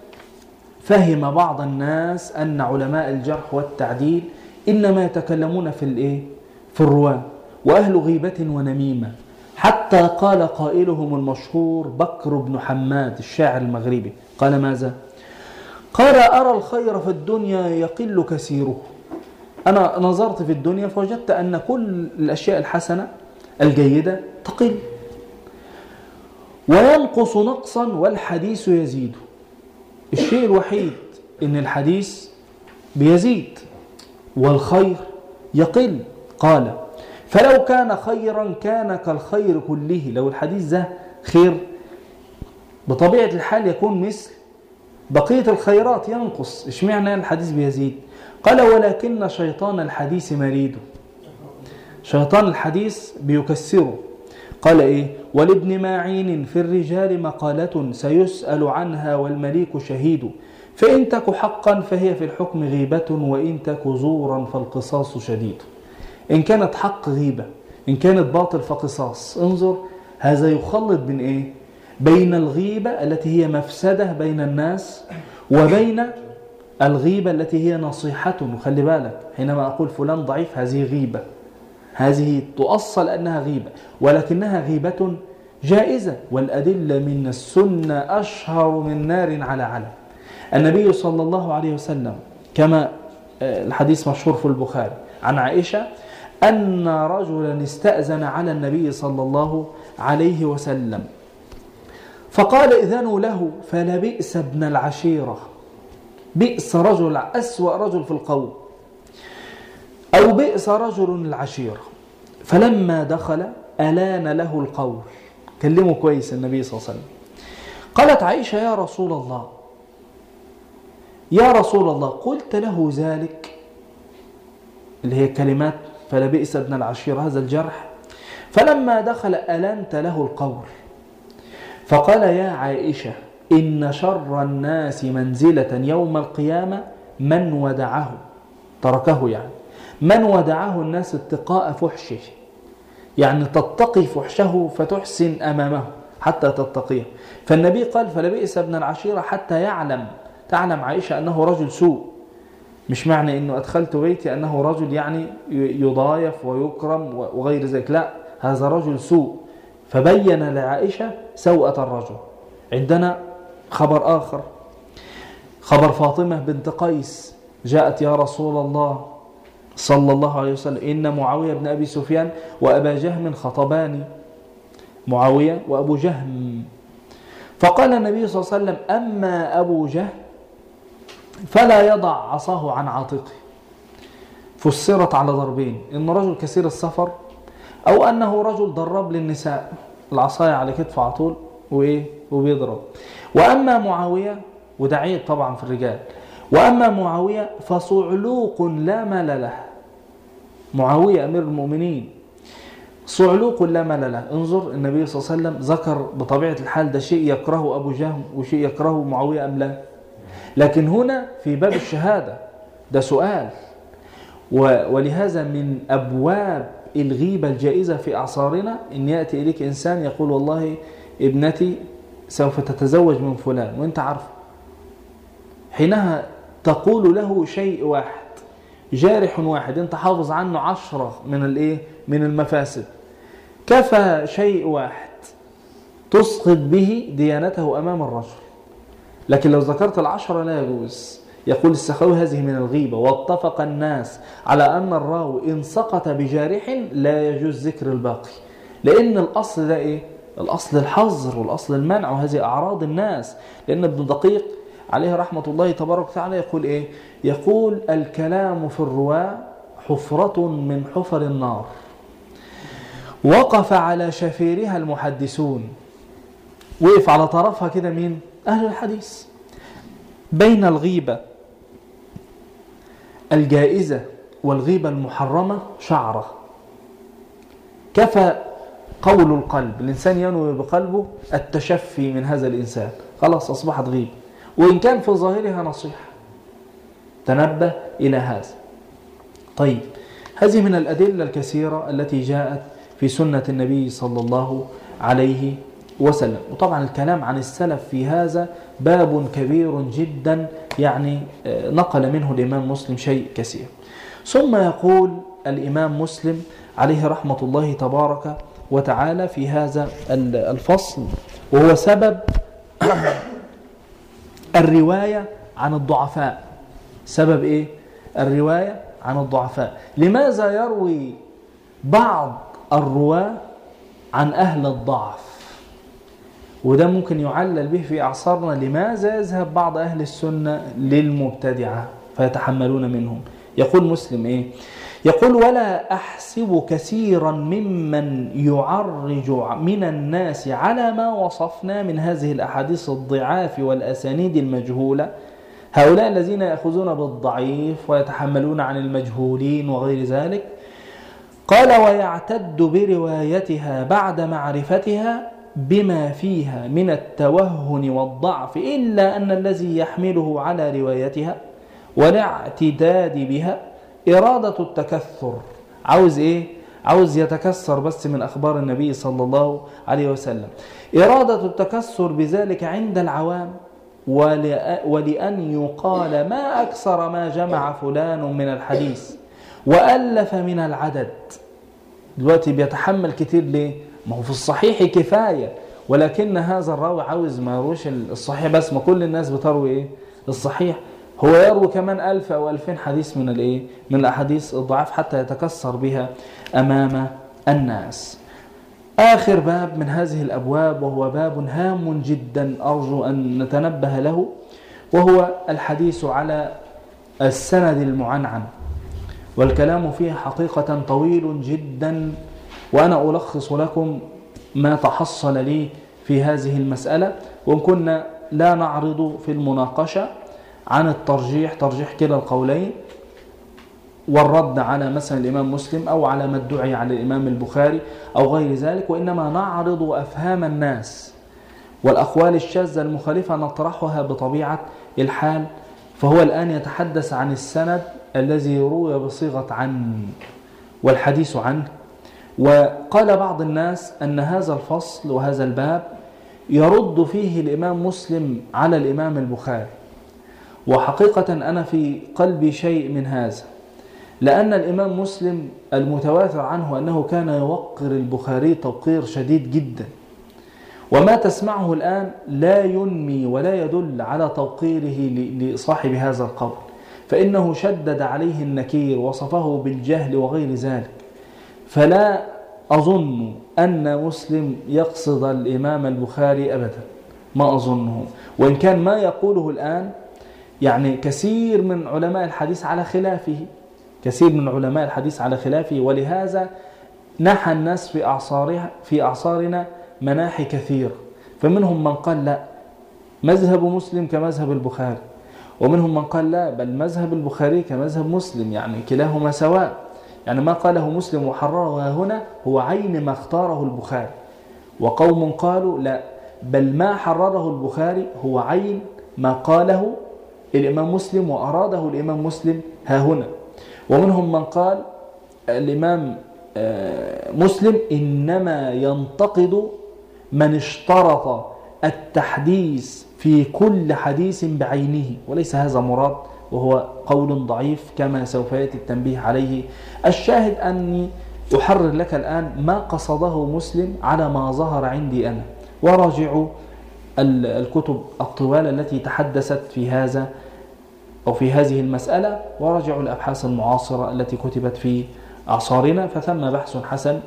فهم بعض الناس أن علماء الجرح والتعديل إنما يتكلمون في الرواة وأهل غيبة ونميمة، حتى قال قائلهم المشهور بكر بن حماد الشاعر المغربي قال ماذا؟ قال أرى الخير في الدنيا يقل كثيره. أنا نظرت في الدنيا فوجدت أن كل الأشياء الحسنة الجيدة تقل وينقص نقصا والحديث يزيد. الشيء الوحيد إن الحديث بيزيد والخير يقل. قال فلو كان خيرا كان كالخير كله. لو الحديث ده خير بطبيعة الحال يكون مثل بقية الخيرات ينقص. اشمعنى الحديث بيزيد؟ قال ولكن شيطان الحديث مريد. شيطان الحديث بيكسره. قال إيه؟ ولابن معين في الرجال مقالة سيسأل عنها والمليك شهيد، فإن تك حقا فهي في الحكم غيبة، وإن تك زورا فالقصاص شديد. إن كانت حق غيبة، إن كانت باطل فقصاص. انظر، هذا يخلط بين إيه؟ بين الغيبة التي هي مفسدة بين الناس، وبين الغيبة التي هي نصيحة. وخلي بالك حينما أقول فلان ضعيف هذه غيبة، هذه تؤصل أنها غيبة، ولكنها غيبة جائزة، والأدلة من السنة أشهر من نار على علم. النبي صلى الله عليه وسلم كما الحديث مشهور في البخاري عن عائشة أن رجلا استأذن على النبي صلى الله عليه وسلم فقال إذنوا له، فلبئس ابن العشيرة. بئس رجل، أسوأ رجل في القوم، أو بئس رجل العشيرة. فلما دخل ألان له القول، كلمه كويس النبي صلى الله عليه وسلم. قالت عائشة يا رسول الله، يا رسول الله، قلت له ذلك، اللي هي كلمات فلبئس ابن العشيرة، هذا الجرح. فلما دخل ألنت له القول. فقال يا عائشة إن شر الناس منزلة يوم القيامة من ودعه، تركه يعني، من ودعه الناس اتقاء فحشه، يعني تتقي فحشه فتحسن أمامه حتى تتقيه. فالنبي قال فلبئس ابن العشيرة حتى تعلم عائشة أنه رجل سوء. مش معنى أنه أدخلت بيتي أنه رجل يعني يضايف ويكرم وغير ذلك، لا، هذا رجل سوء. فبين لعائشة سوءة الرجل. عندنا خبر آخر، خبر فاطمة بنت قيس، جاءت يا رسول الله صلى الله عليه وسلم إن معاوية بن أبي سفيان وأبا جهم خطباني، معاوية وأبو جهم. فقال النبي صلى الله عليه وسلم أما أبو جهم فلا يضع عصاه عن عاتقه. فسرت على ضربين، إن رجل كثير السفر، أو أنه رجل ضرب للنساء، العصاية على كتفه على طول وبيضرب. وأما معاوية، وده عيب طبعا في الرجال، وأما معاوية فصعلوق لا مال له. معاوية أمير المؤمنين صعلوق لا مال له. انظر النبي صلى الله عليه وسلم ذكر بطبيعة الحال ده شيء يكرهه أبو جهم وشيء يكرهه معاوية أم لا، لكن هنا في باب الشهادة ده سؤال. ولهذا من أبواب الغيبة الجائزة في أعصارنا إن يأتي إليك إنسان يقول والله ابنتي سوف تتزوج من فلان وانت عارف، حينها تقول له شيء واحد، جارح واحد، انت حافظ عنه 10 من المفاسد. كفى شيء واحد تسقط به ديانته أمام الرجل. لكن لو ذكرت 10 لا يجوز. يقول السخاوي هذه من الغيبة، واتفق الناس على أن الراوي إن سقط بجارح لا يجوز ذكر الباقي، لأن الأصل ده إيه؟ الأصل الحظر والأصل المنع، وهذه أعراض الناس. لأن ابن دقيق عليه رحمة الله تبارك وتعالى يقول إيه؟ يقول الكلام في الرواة حفرة من حفر النار، وقف على شفيرها المحدثون. وقف على طرفها كده مين؟ أهل الحديث. بين الغيبة الجائزة والغيبة المحرمة شعرة. كفى قول القلب، الإنسان ينوي بقلبه التشفي من هذا الإنسان، خلاص أصبحت غيبة، وإن كان في ظاهرها نصيحة. تنبه إلى هذا. طيب، هذه من الأدلة الكثيرة التي جاءت في سنة النبي صلى الله عليه وسلم. وطبعا الكلام عن السلف في هذا باب كبير جدا، يعني نقل منه الإمام مسلم شيء كثير. ثم يقول الإمام مسلم عليه رحمة الله تبارك وتعالى في هذا الفصل، وهو سبب الرواية عن الضعفاء. سبب إيه؟ الرواية عن الضعفاء. لماذا يروي بعض الرواة عن أهل الضعف؟ وده ممكن يعلل به في أعصارنا. لماذا يذهب بعض أهل السنة للمبتدعة فيتحملون منهم؟ يقول مسلم إيه؟ يقول: ولا أحسب كثيرا ممن يعرج من الناس على ما وصفنا من هذه الأحاديث الضعاف والأسانيد المجهولة، هؤلاء الذين يأخذون بالضعيف ويتحملون عن المجهولين وغير ذلك. قال: ويعتد بروايتها بعد معرفتها بما فيها من التوهن والضعف، إلا أن الذي يحمله على روايتها والاعتداد بها إرادة التكثر. عاوز إيه؟ عاوز يتكثر بس من أخبار النبي صلى الله عليه وسلم، إرادة التكثر بذلك عند العوام، ولأن يقال ما أكثر ما جمع فلان من الحديث وألف من العدد. دلوقتي بيتحمل كتير ليه؟ ما هو في الصحيح كفاية، ولكن هذا الراوي عاوز ما يروش الصحيح بس، ما كل الناس بتروي إيه؟ الصحيح، هو يروي كمان 1000 أو 2000 حديث من الإيه؟ من الأحاديث الضعاف حتى يتكسر بها أمام الناس. آخر باب من هذه الأبواب، وهو باب هام جدا أرجو أن نتنبه له، وهو الحديث على السند المعنعن، والكلام فيه حقيقة طويل جدا، وأنا ألخص لكم ما تحصل لي في هذه المسألة، وإن كنا لا نعرض في المناقشة عن ترجيح كلا القولين والرد على مثلا الإمام مسلم أو على ما ادعي على الإمام البخاري أو غير ذلك، وإنما نعرض أفهام الناس والأقوال الشاذة المخالفة نطرحها بطبيعة الحال. فهو الآن يتحدث عن السند الذي روي بصيغة عن والحديث عنه. وقال بعض الناس أن هذا الفصل وهذا الباب يرد فيه الإمام مسلم على الإمام البخاري، وحقيقة أنا في قلبي شيء من هذا، لأن الإمام مسلم المتواتر عنه أنه كان يوقر البخاري توقير شديد جدا، وما تسمعه الآن لا ينمي ولا يدل على توقيره لصاحب هذا القول، فإنه شدد عليه النكير، وصفه بالجهل وغير ذلك. فلا أظن أن مسلم يقصد الإمام البخاري أبدا، ما أظنه، وإن كان ما يقوله الآن يعني كثير من علماء الحديث على خلافه، ولهذا نحى الناس في أعصارنا مناحي كثيرة. فمنهم من قال لا، مذهب مسلم كمذهب البخاري، ومنهم من قال لا، بل مذهب البخاري كمذهب مسلم، يعني كلاهما سواء، يعني ما قاله مسلم وحرره هنا هو عين ما اختاره البخاري. وقوم قالوا لا، بل ما حرره البخاري هو عين ما قاله الإمام مسلم وأراده الإمام مسلم ها هنا. ومنهم من قال الإمام مسلم إنما ينتقد من اشترط التحديث في كل حديث بعينه، وليس هذا مراد، وهو قول ضعيف كما سوف يأتي التنبيه عليه. الشاهد أني أحرر لك الآن ما قصده مسلم على ما ظهر عندي أنا، وراجعوا الكتب الطوال التي تحدثت في هذا أو في هذه المسألة، وراجعوا الأبحاث المعاصرة التي كتبت في أعصارنا. فثم بحث حسن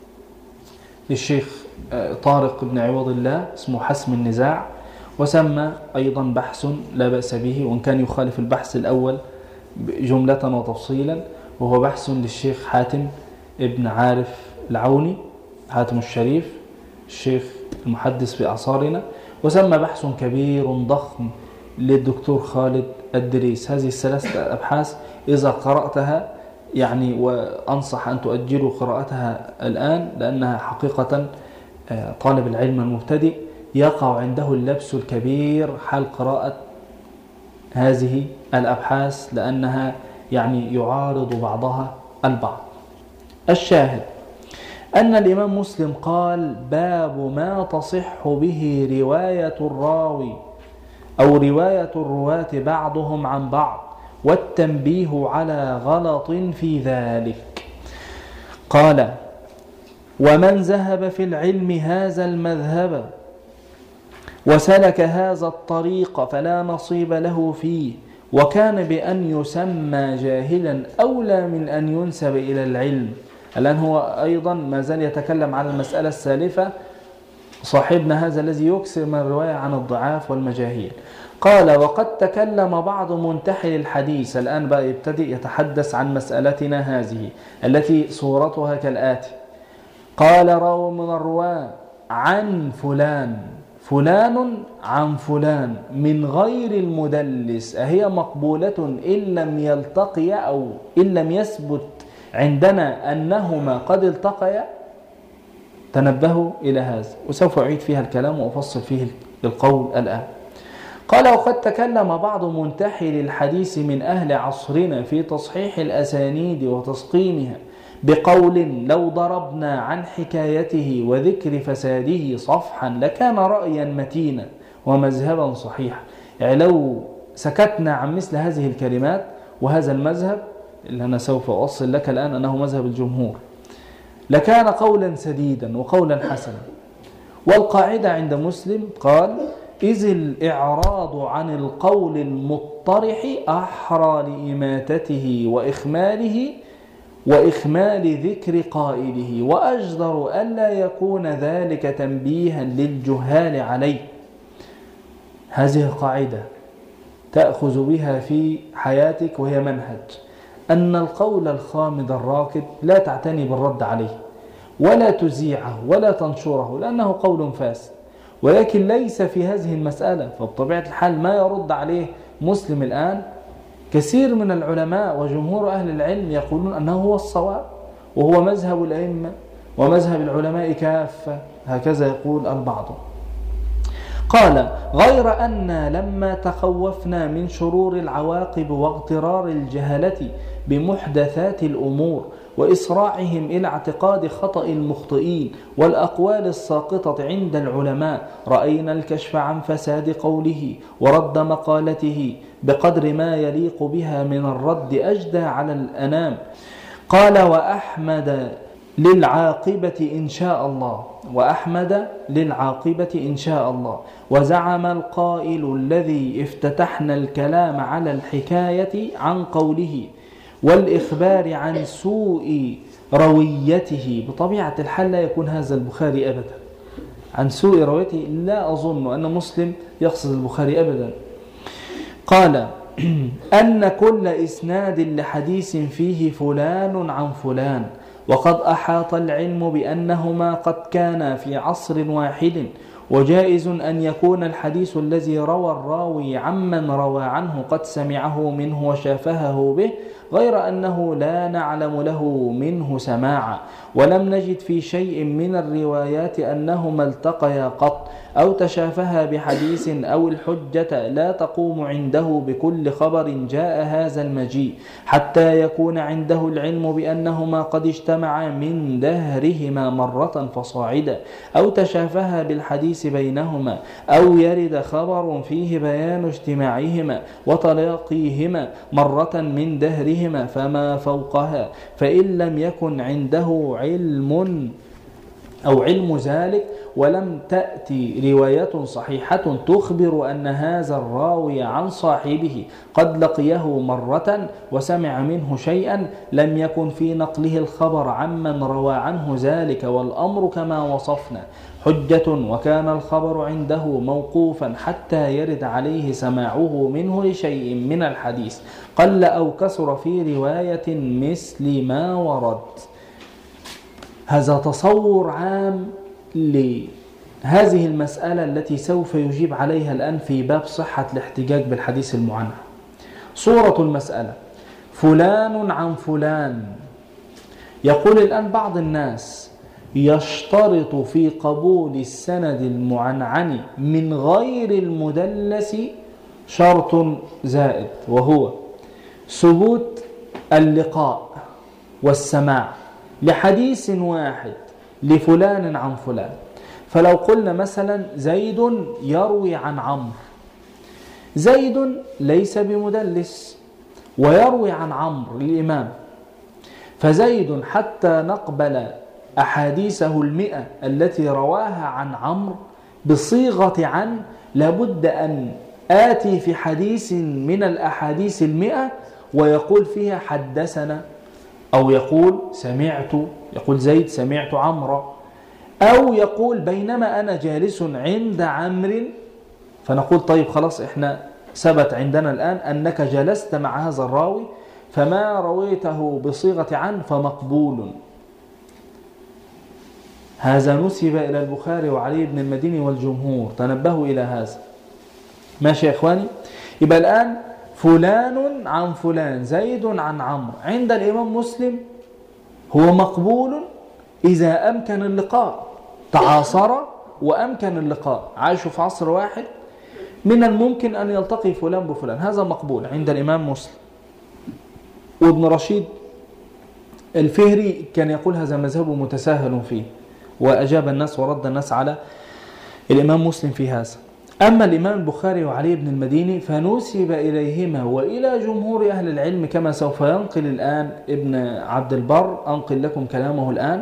للشيخ طارق بن عوض الله اسمه حسم النزاع، وسمى أيضا بحث لا بأس به، وإن كان يخالف البحث الأول جملة وتفصيلا، وهو بحث للشيخ حاتم ابن عارف العوني، حاتم الشريف، الشيخ المحدث في أعصارنا. وسمى بحث كبير ضخم للدكتور خالد الدريس. هذه الثلاثة أبحاث إذا قرأتها يعني، وأنصح أن تؤجلوا قراءتها الآن، لأنها حقيقة طالب العلم المبتدئ يقع عنده اللبس الكبير حال قراءة هذه الأبحاث، لأنها يعني يعارض بعضها البعض. الشاهد أن الإمام مسلم قال: باب ما تصح به رواية الراوي أو رواية الرواة بعضهم عن بعض، والتنبيه على غلط في ذلك. قال: ومن ذهب في العلم هذا المذهب وسلك هذا الطريق فلا نصيب له فيه، وكان بأن يسمى جاهلا أولى من أن ينسب إلى العلم. الآن هو أيضا ما زال يتكلم على المسألة السالفة صاحبنا هذا الذي يكثر من الرواية عن الضعاف والمجاهيل. قال: وقد تكلم بعض منتحل الحديث. الآن بقى يبتدئ يتحدث عن مسألتنا هذه التي صورتها كالآتي: قال راو من الرواة عن فلان، فلان عن فلان من غير المدلس، أهي مقبولة إن لم يلتقي أو إن لم يثبت عندنا أنهما قد التقيا؟ تنبهوا إلى هذا، وسوف أعيد فيها الكلام وأفصل فيه القول الآن. قال: وقد تكلم بعض منتحل الحديث من أهل عصرنا في تصحيح الأسانيد وتسقيمها بقول: لو ضربنا عن حكايته وذكر فساده صفحا لكان رأيا متينا ومذهبا صحيحا. يعني لو سكتنا عن مثل هذه الكلمات وهذا المذهب اللي أنا سوف أوصل لك الآن أنه مذهب الجمهور، لكان قولا سديدا وقولا حسنا. والقاعدة عند مسلم قال: إذ الإعراض عن القول المطرح أحرى لإماتته وإخمال ذكر قائله، وأجدر ألا يكون ذلك تنبيها للجهال عليه. هذه قاعدة تأخذ بها في حياتك، وهي منهج أن القول الخامد الراكد لا تعتني بالرد عليه ولا تزيعه ولا تنشره، لأنه قول فاسد. ولكن ليس في هذه المسألة، فبطبيعة الحال ما يرد عليه مسلم الآن كثير من العلماء وجمهور أهل العلم يقولون أنه هو الصواب، وهو مذهب الأئمة ومذهب العلماء كافة، هكذا يقول البعض. قال: غير أن لما تخوفنا من شرور العواقب واغترار الجهلة بمحدثات الأمور وإسراعهم إلى اعتقاد خطأ المخطئين والأقوال الساقطة عند العلماء، رأينا الكشف عن فساد قوله ورد مقالته بقدر ما يليق بها من الرد أجدى على الأنام. قال: وأحمد للعاقبة إن شاء الله. وزعم القائل الذي افتتحنا الكلام على الحكاية عن قوله والإخبار عن سوء رويته. بطبيعة الحال لا يكون هذا البخاري أبدا عن سوء رويته، لا أظن أن مسلم يقصد البخاري أبدا. قال: أن كل إسناد لحديث فيه فلان عن فلان، وقد أحاط العلم بأنهما قد كانا في عصر واحد، وجائز أن يكون الحديث الذي روى الراوي عمن روى عنه قد سمعه منه وشافهه به، غير أنه لا نعلم له منه سماعا، ولم نجد في شيء من الروايات أنهما التقيا قط أو تشافها بحديث، أو الحجة لا تقوم عنده بكل خبر جاء هذا المجيء حتى يكون عنده العلم بأنهما قد اجتمعا من دهرهما مرة فصاعدا، أو تشافها بالحديث بينهما، أو يرد خبر فيه بيان اجتماعهما وتلاقيهما مرة من دهرهما فما فوقها، فإن لم يكن عنده علم ذلك ولم تأتي رواية صحيحة تخبر أن هذا الراوي عن صاحبه قد لقيه مرة وسمع منه شيئا، لم يكن في نقله الخبر عمن روى عنه ذلك، والأمر كما وصفنا حجة، وكان الخبر عنده موقوفا حتى يرد عليه سماعه منه لشيء من الحديث قل أو كثر في رواية مثل ما ورد. هذا تصور عام لهذه المسألة التي سوف يجيب عليها الآن في باب صحة الاحتجاج بالحديث المعنى. صورة المسألة: فلان عن فلان. يقول الآن بعض الناس يشترط في قبول السند المعنعن من غير المدلس شرط زائد، وهو ثبوت اللقاء والسماع لحديث واحد لفلان عن فلان. فلو قلنا مثلا زيد يروي عن عمرو، زيد ليس بمدلس ويروي عن عمرو الإمام، فزيد حتى نقبل أحاديثه 100 التي رواها عن عمرو بصيغة عن، لابد أن آتي في حديث من الأحاديث 100 ويقول فيها حدثنا، أو يقول سمعت، يقول زيد سمعت عمرو، أو يقول بينما أنا جالس عند عمرو، فنقول طيب خلاص إحنا ثبت عندنا الآن أنك جلست مع هذا الراوي، فما رويته بصيغة عن فمقبول. هذا نسب إلى البخاري وعلي بن المديني والجمهور، تنبهوا إلى هذا. ماشي يا إخواني؟ يبقى الآن فلان عن فلان، زيد عن عمرو، عند الإمام مسلم هو مقبول إذا أمكن اللقاء، تعاصر وأمكن اللقاء، عاشوا في عصر واحد، من الممكن أن يلتقي فلان بفلان، هذا مقبول عند الإمام مسلم. وابن رشيد الفهري كان يقول هذا مذهبه متساهل فيه، وأجاب الناس ورد الناس على الإمام مسلم في هذا. أما الإمام البخاري وعلي بن المديني فنسب إليهما وإلى جمهور أهل العلم، كما سوف ينقل الآن ابن عبد البر، أنقل لكم كلامه الآن.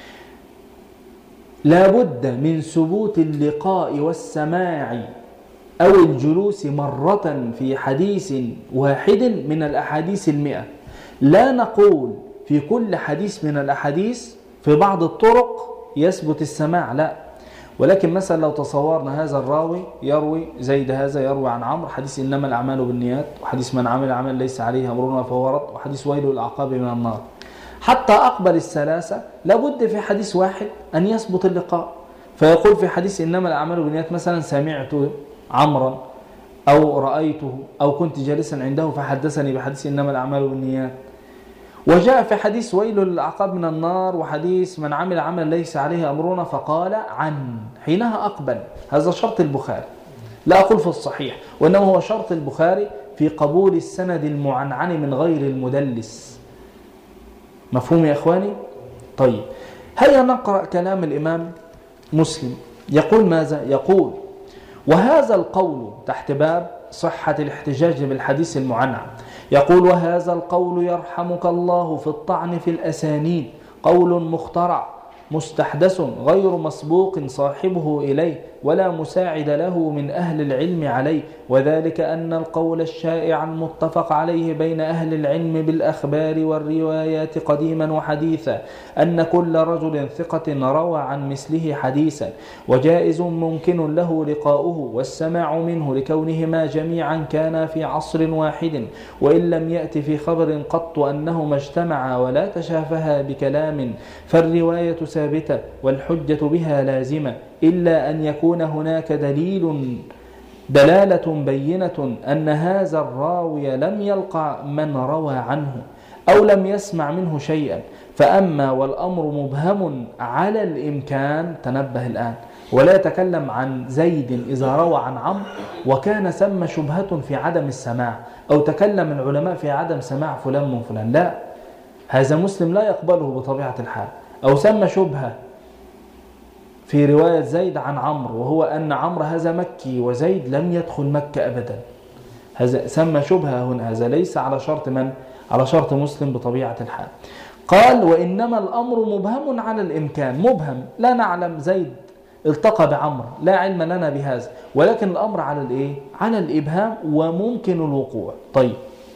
لا بد من ثبوت اللقاء والسماع أو الجلوس مرة في حديث واحد من الأحاديث 100. لا نقول في كل حديث من الأحاديث في بعض الطرق يثبت السماع، لا، ولكن مثلا لو تصورنا هذا الراوي يروي، زيد هذا يروي عن عمرو حديث إنما الأعمال بالنيات، وحديث من عمل عمل ليس عليه أمرنا فهو رد، وحديث ويل الأعقاب من النار، حتى أقبل الثلاثة لابد في حديث واحد أن يثبت اللقاء، فيقول في حديث إنما الأعمال بالنيات مثلا سمعت عمرا أو رأيته أو كنت جالسا عنده فحدثني بحديث إنما الأعمال بالنيات. وجاء في حديث ويل للأعقاب من النار وحديث من عمل عمل ليس عليه أمرنا فقال عن، حينها أقبل. هذا شرط البخاري، لا أقول في الصحيح، وإنما هو شرط البخاري في قبول السند المعنعن من غير المدلس. مفهوم يا إخواني؟ طيب، هيا نقرأ كلام الإمام مسلم. يقول ماذا؟ يقول وهذا القول تحت باب صحة الاحتجاج بالحديث المعنعن، يقول وهذا القول يرحمك الله في الطعن في الأسانيد قول مخترع مستحدث غير مسبوق صاحبه إليه ولا مساعد له من أهل العلم عليه، وذلك أن القول الشائع المتفق عليه بين أهل العلم بالأخبار والروايات قديما وحديثا أن كل رجل ثقة روى عن مثله حديثا وجائز ممكن له لقاؤه والسماع منه لكونهما جميعا كانا في عصر واحد، وإن لم يأت في خبر قط أنهما اجتمعا ولا تشافها بكلام فالرواية ثابتة والحجة بها لازمة، إلا أن يكون هناك دلالة بينة أن هذا الراوي لم يلقى من روى عنه أو لم يسمع منه شيئا. فأما والأمر مبهم على الإمكان، تنبه الآن، ولا يتكلم عن زيد إذا روى عن عمرو وكان ثم شبهة في عدم السماع، أو تكلم العلماء في عدم سماع فلان من فلان، لا، هذا مسلم لا يقبله بطبيعة الحال. أو ثم شبهة في رواية زيد عن عمرو وهو أن عمرو هذا مكي وزيد لم يدخل مكة أبدا، هذا ثم شبهة هنا، هذا ليس على شرط من؟ على شرط مسلم بطبيعة الحال. قال وإنما الأمر مبهم على الإمكان، مبهم، لا نعلم زيد التقى بعمرو، لا علم لنا بهذا، ولكن الأمر على الإيه؟ على الإبهام وممكن الوقوع. طيب،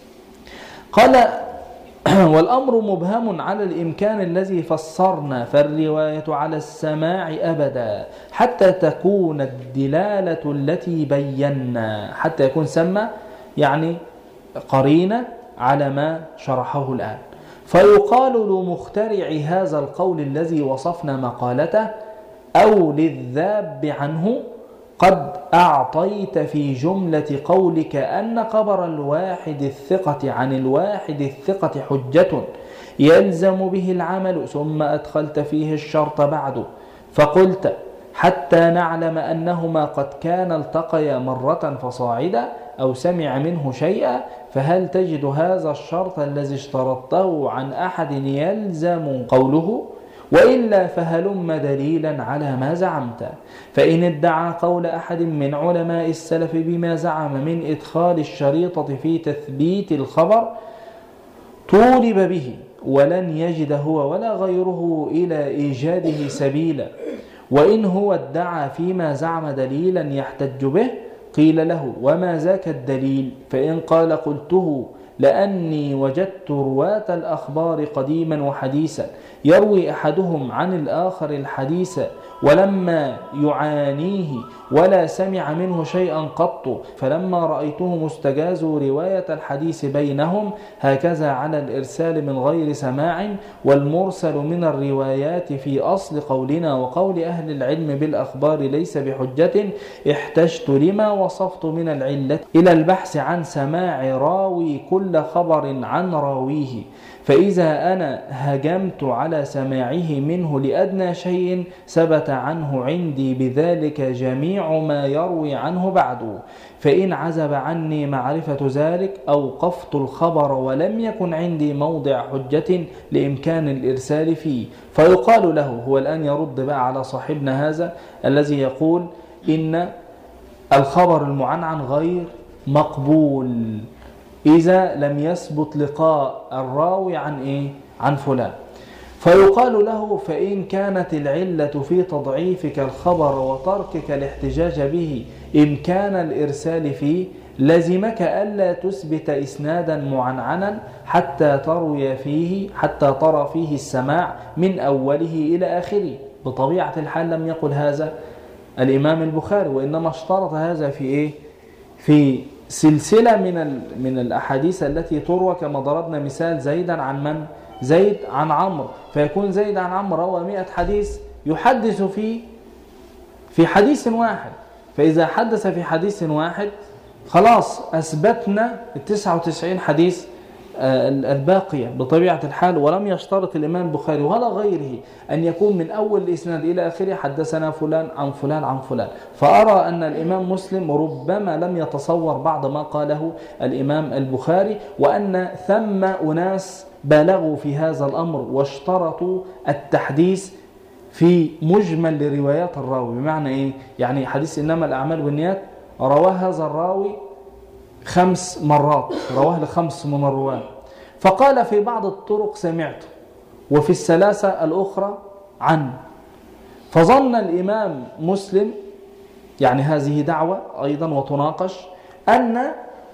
قال والأمر مبهم على الإمكان الذي فسرنا، فالرواية على السماع أبدا حتى تكون الدلالة التي بينا، حتى يكون سمى يعني قرينة على ما شرحه الآن. فيقال لمخترع هذا القول الذي وصفنا مقالته أو للذاب عنه قد أعطيت في جملة قولك أن خبر الواحد الثقة عن الواحد الثقة حجة يلزم به العمل، ثم أدخلت فيه الشرط بعد فقلت حتى نعلم أنهما قد كان التقيا مرة فصاعدا أو سمع منه شيئا، فهل تجد هذا الشرط الذي اشترطته عن أحد يلزم قوله؟ وإلا فهلم دليلا على ما زعمت. فإن ادعى قول أحد من علماء السلف بما زعم من إدخال الشريطة في تثبيت الخبر طولب به ولن يجد هو ولا غيره إلى إيجاده سبيلا، وإن هو ادعى فيما زعم دليلا يحتج به قيل له وما ذاك الدليل؟ فإن قال قلته لأني وجدت رواة الأخبار قديما وحديثا يروي أحدهم عن الآخر الحديث ولما يعانيه ولا سمع منه شيئا قط، فلما رأيتهم استجازوا رواية الحديث بينهم، هكذا على الإرسال من غير سماع، والمرسل من الروايات في أصل قولنا وقول أهل العلم بالأخبار ليس بحجة، احتجت لما وصفت من العلة إلى البحث عن سماع راوي كل خبر عن راويه، فإذا أنا هجمت على سماعه منه لأدنى شيء ثبت عنه عندي بذلك جميع ما يروي عنه بعده، فإن عزب عني معرفة ذلك أوقفت الخبر ولم يكن عندي موضع حجة لإمكان الإرسال فيه. فيقال له، هو الآن يرد بقى على صاحبنا هذا الذي يقول إن الخبر المعنعن غير مقبول إذا لم يثبت لقاء الراوي عن إيه؟ عن فلان. فيقال له: فإن كانت العلة في تضعيفك الخبر وتركك الاحتجاج به إمكان الإرسال فيه، لزمك ألا تثبت إسنادا معنعنا حتى ترى فيه السماع من أوله إلى آخره. بطبيعة الحال لم يقل هذا الإمام البخاري، وإنما اشترط هذا في إيه؟ في سلسلة من الأحاديث التي تروى، كما ضربنا مثال زيدا عن من؟ زيد عن عمرو، فيكون زيد عن عمرو روى 100 حديث يحدث في حديث واحد، فإذا حدث في حديث واحد خلاص أثبتنا 99 حديث الباقية بطبيعة الحال. ولم يشترط الإمام البخاري ولا غيره أن يكون من أول الإسناد إلى آخره حدثنا فلان عن فلان عن فلان. فأرى أن الإمام مسلم ربما لم يتصور بعض ما قاله الإمام البخاري، وأن ثم أناس بالغوا في هذا الأمر واشترطوا التحديث في مجمل لروايات الراوي. بمعنى إيه؟ يعني حديث إنما الأعمال بالنيات رواه هذا الراوي 5 مرات، رواه ل5 من الرواة، فقال في بعض الطرق سمعته وفي الثلاثة الأخرى عنه. فظن الإمام مسلم، يعني هذه دعوة أيضا وتناقش، أن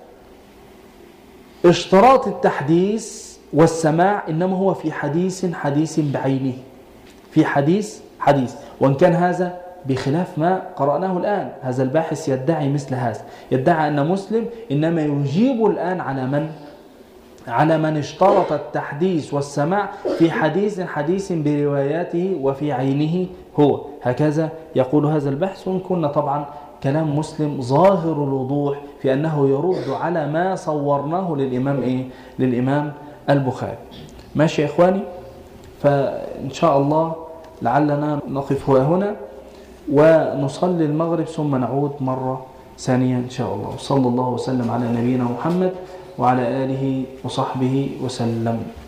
اشتراط التحديث والسماع إنما هو في حديث بعينه، في حديث، وإن كان هذا بخلاف ما قرأناه الآن. هذا الباحث يدعي مثل هذا، يدعي أن مسلم إنما يجيب الآن على من اشترط التحديث والسماع في حديث برواياته وفي عينه هو. هكذا يقول هذا البحث، وإن كنا طبعا كلام مسلم ظاهر الوضوح في أنه يرد على ما صورناه للإمام البخاري. ماشي يا إخواني؟ فإن شاء الله لعلنا نقف هنا ونصلي المغرب ثم نعود مرة ثانية إن شاء الله. صلى الله وسلم على نبينا محمد وعلى آله وصحبه وسلم.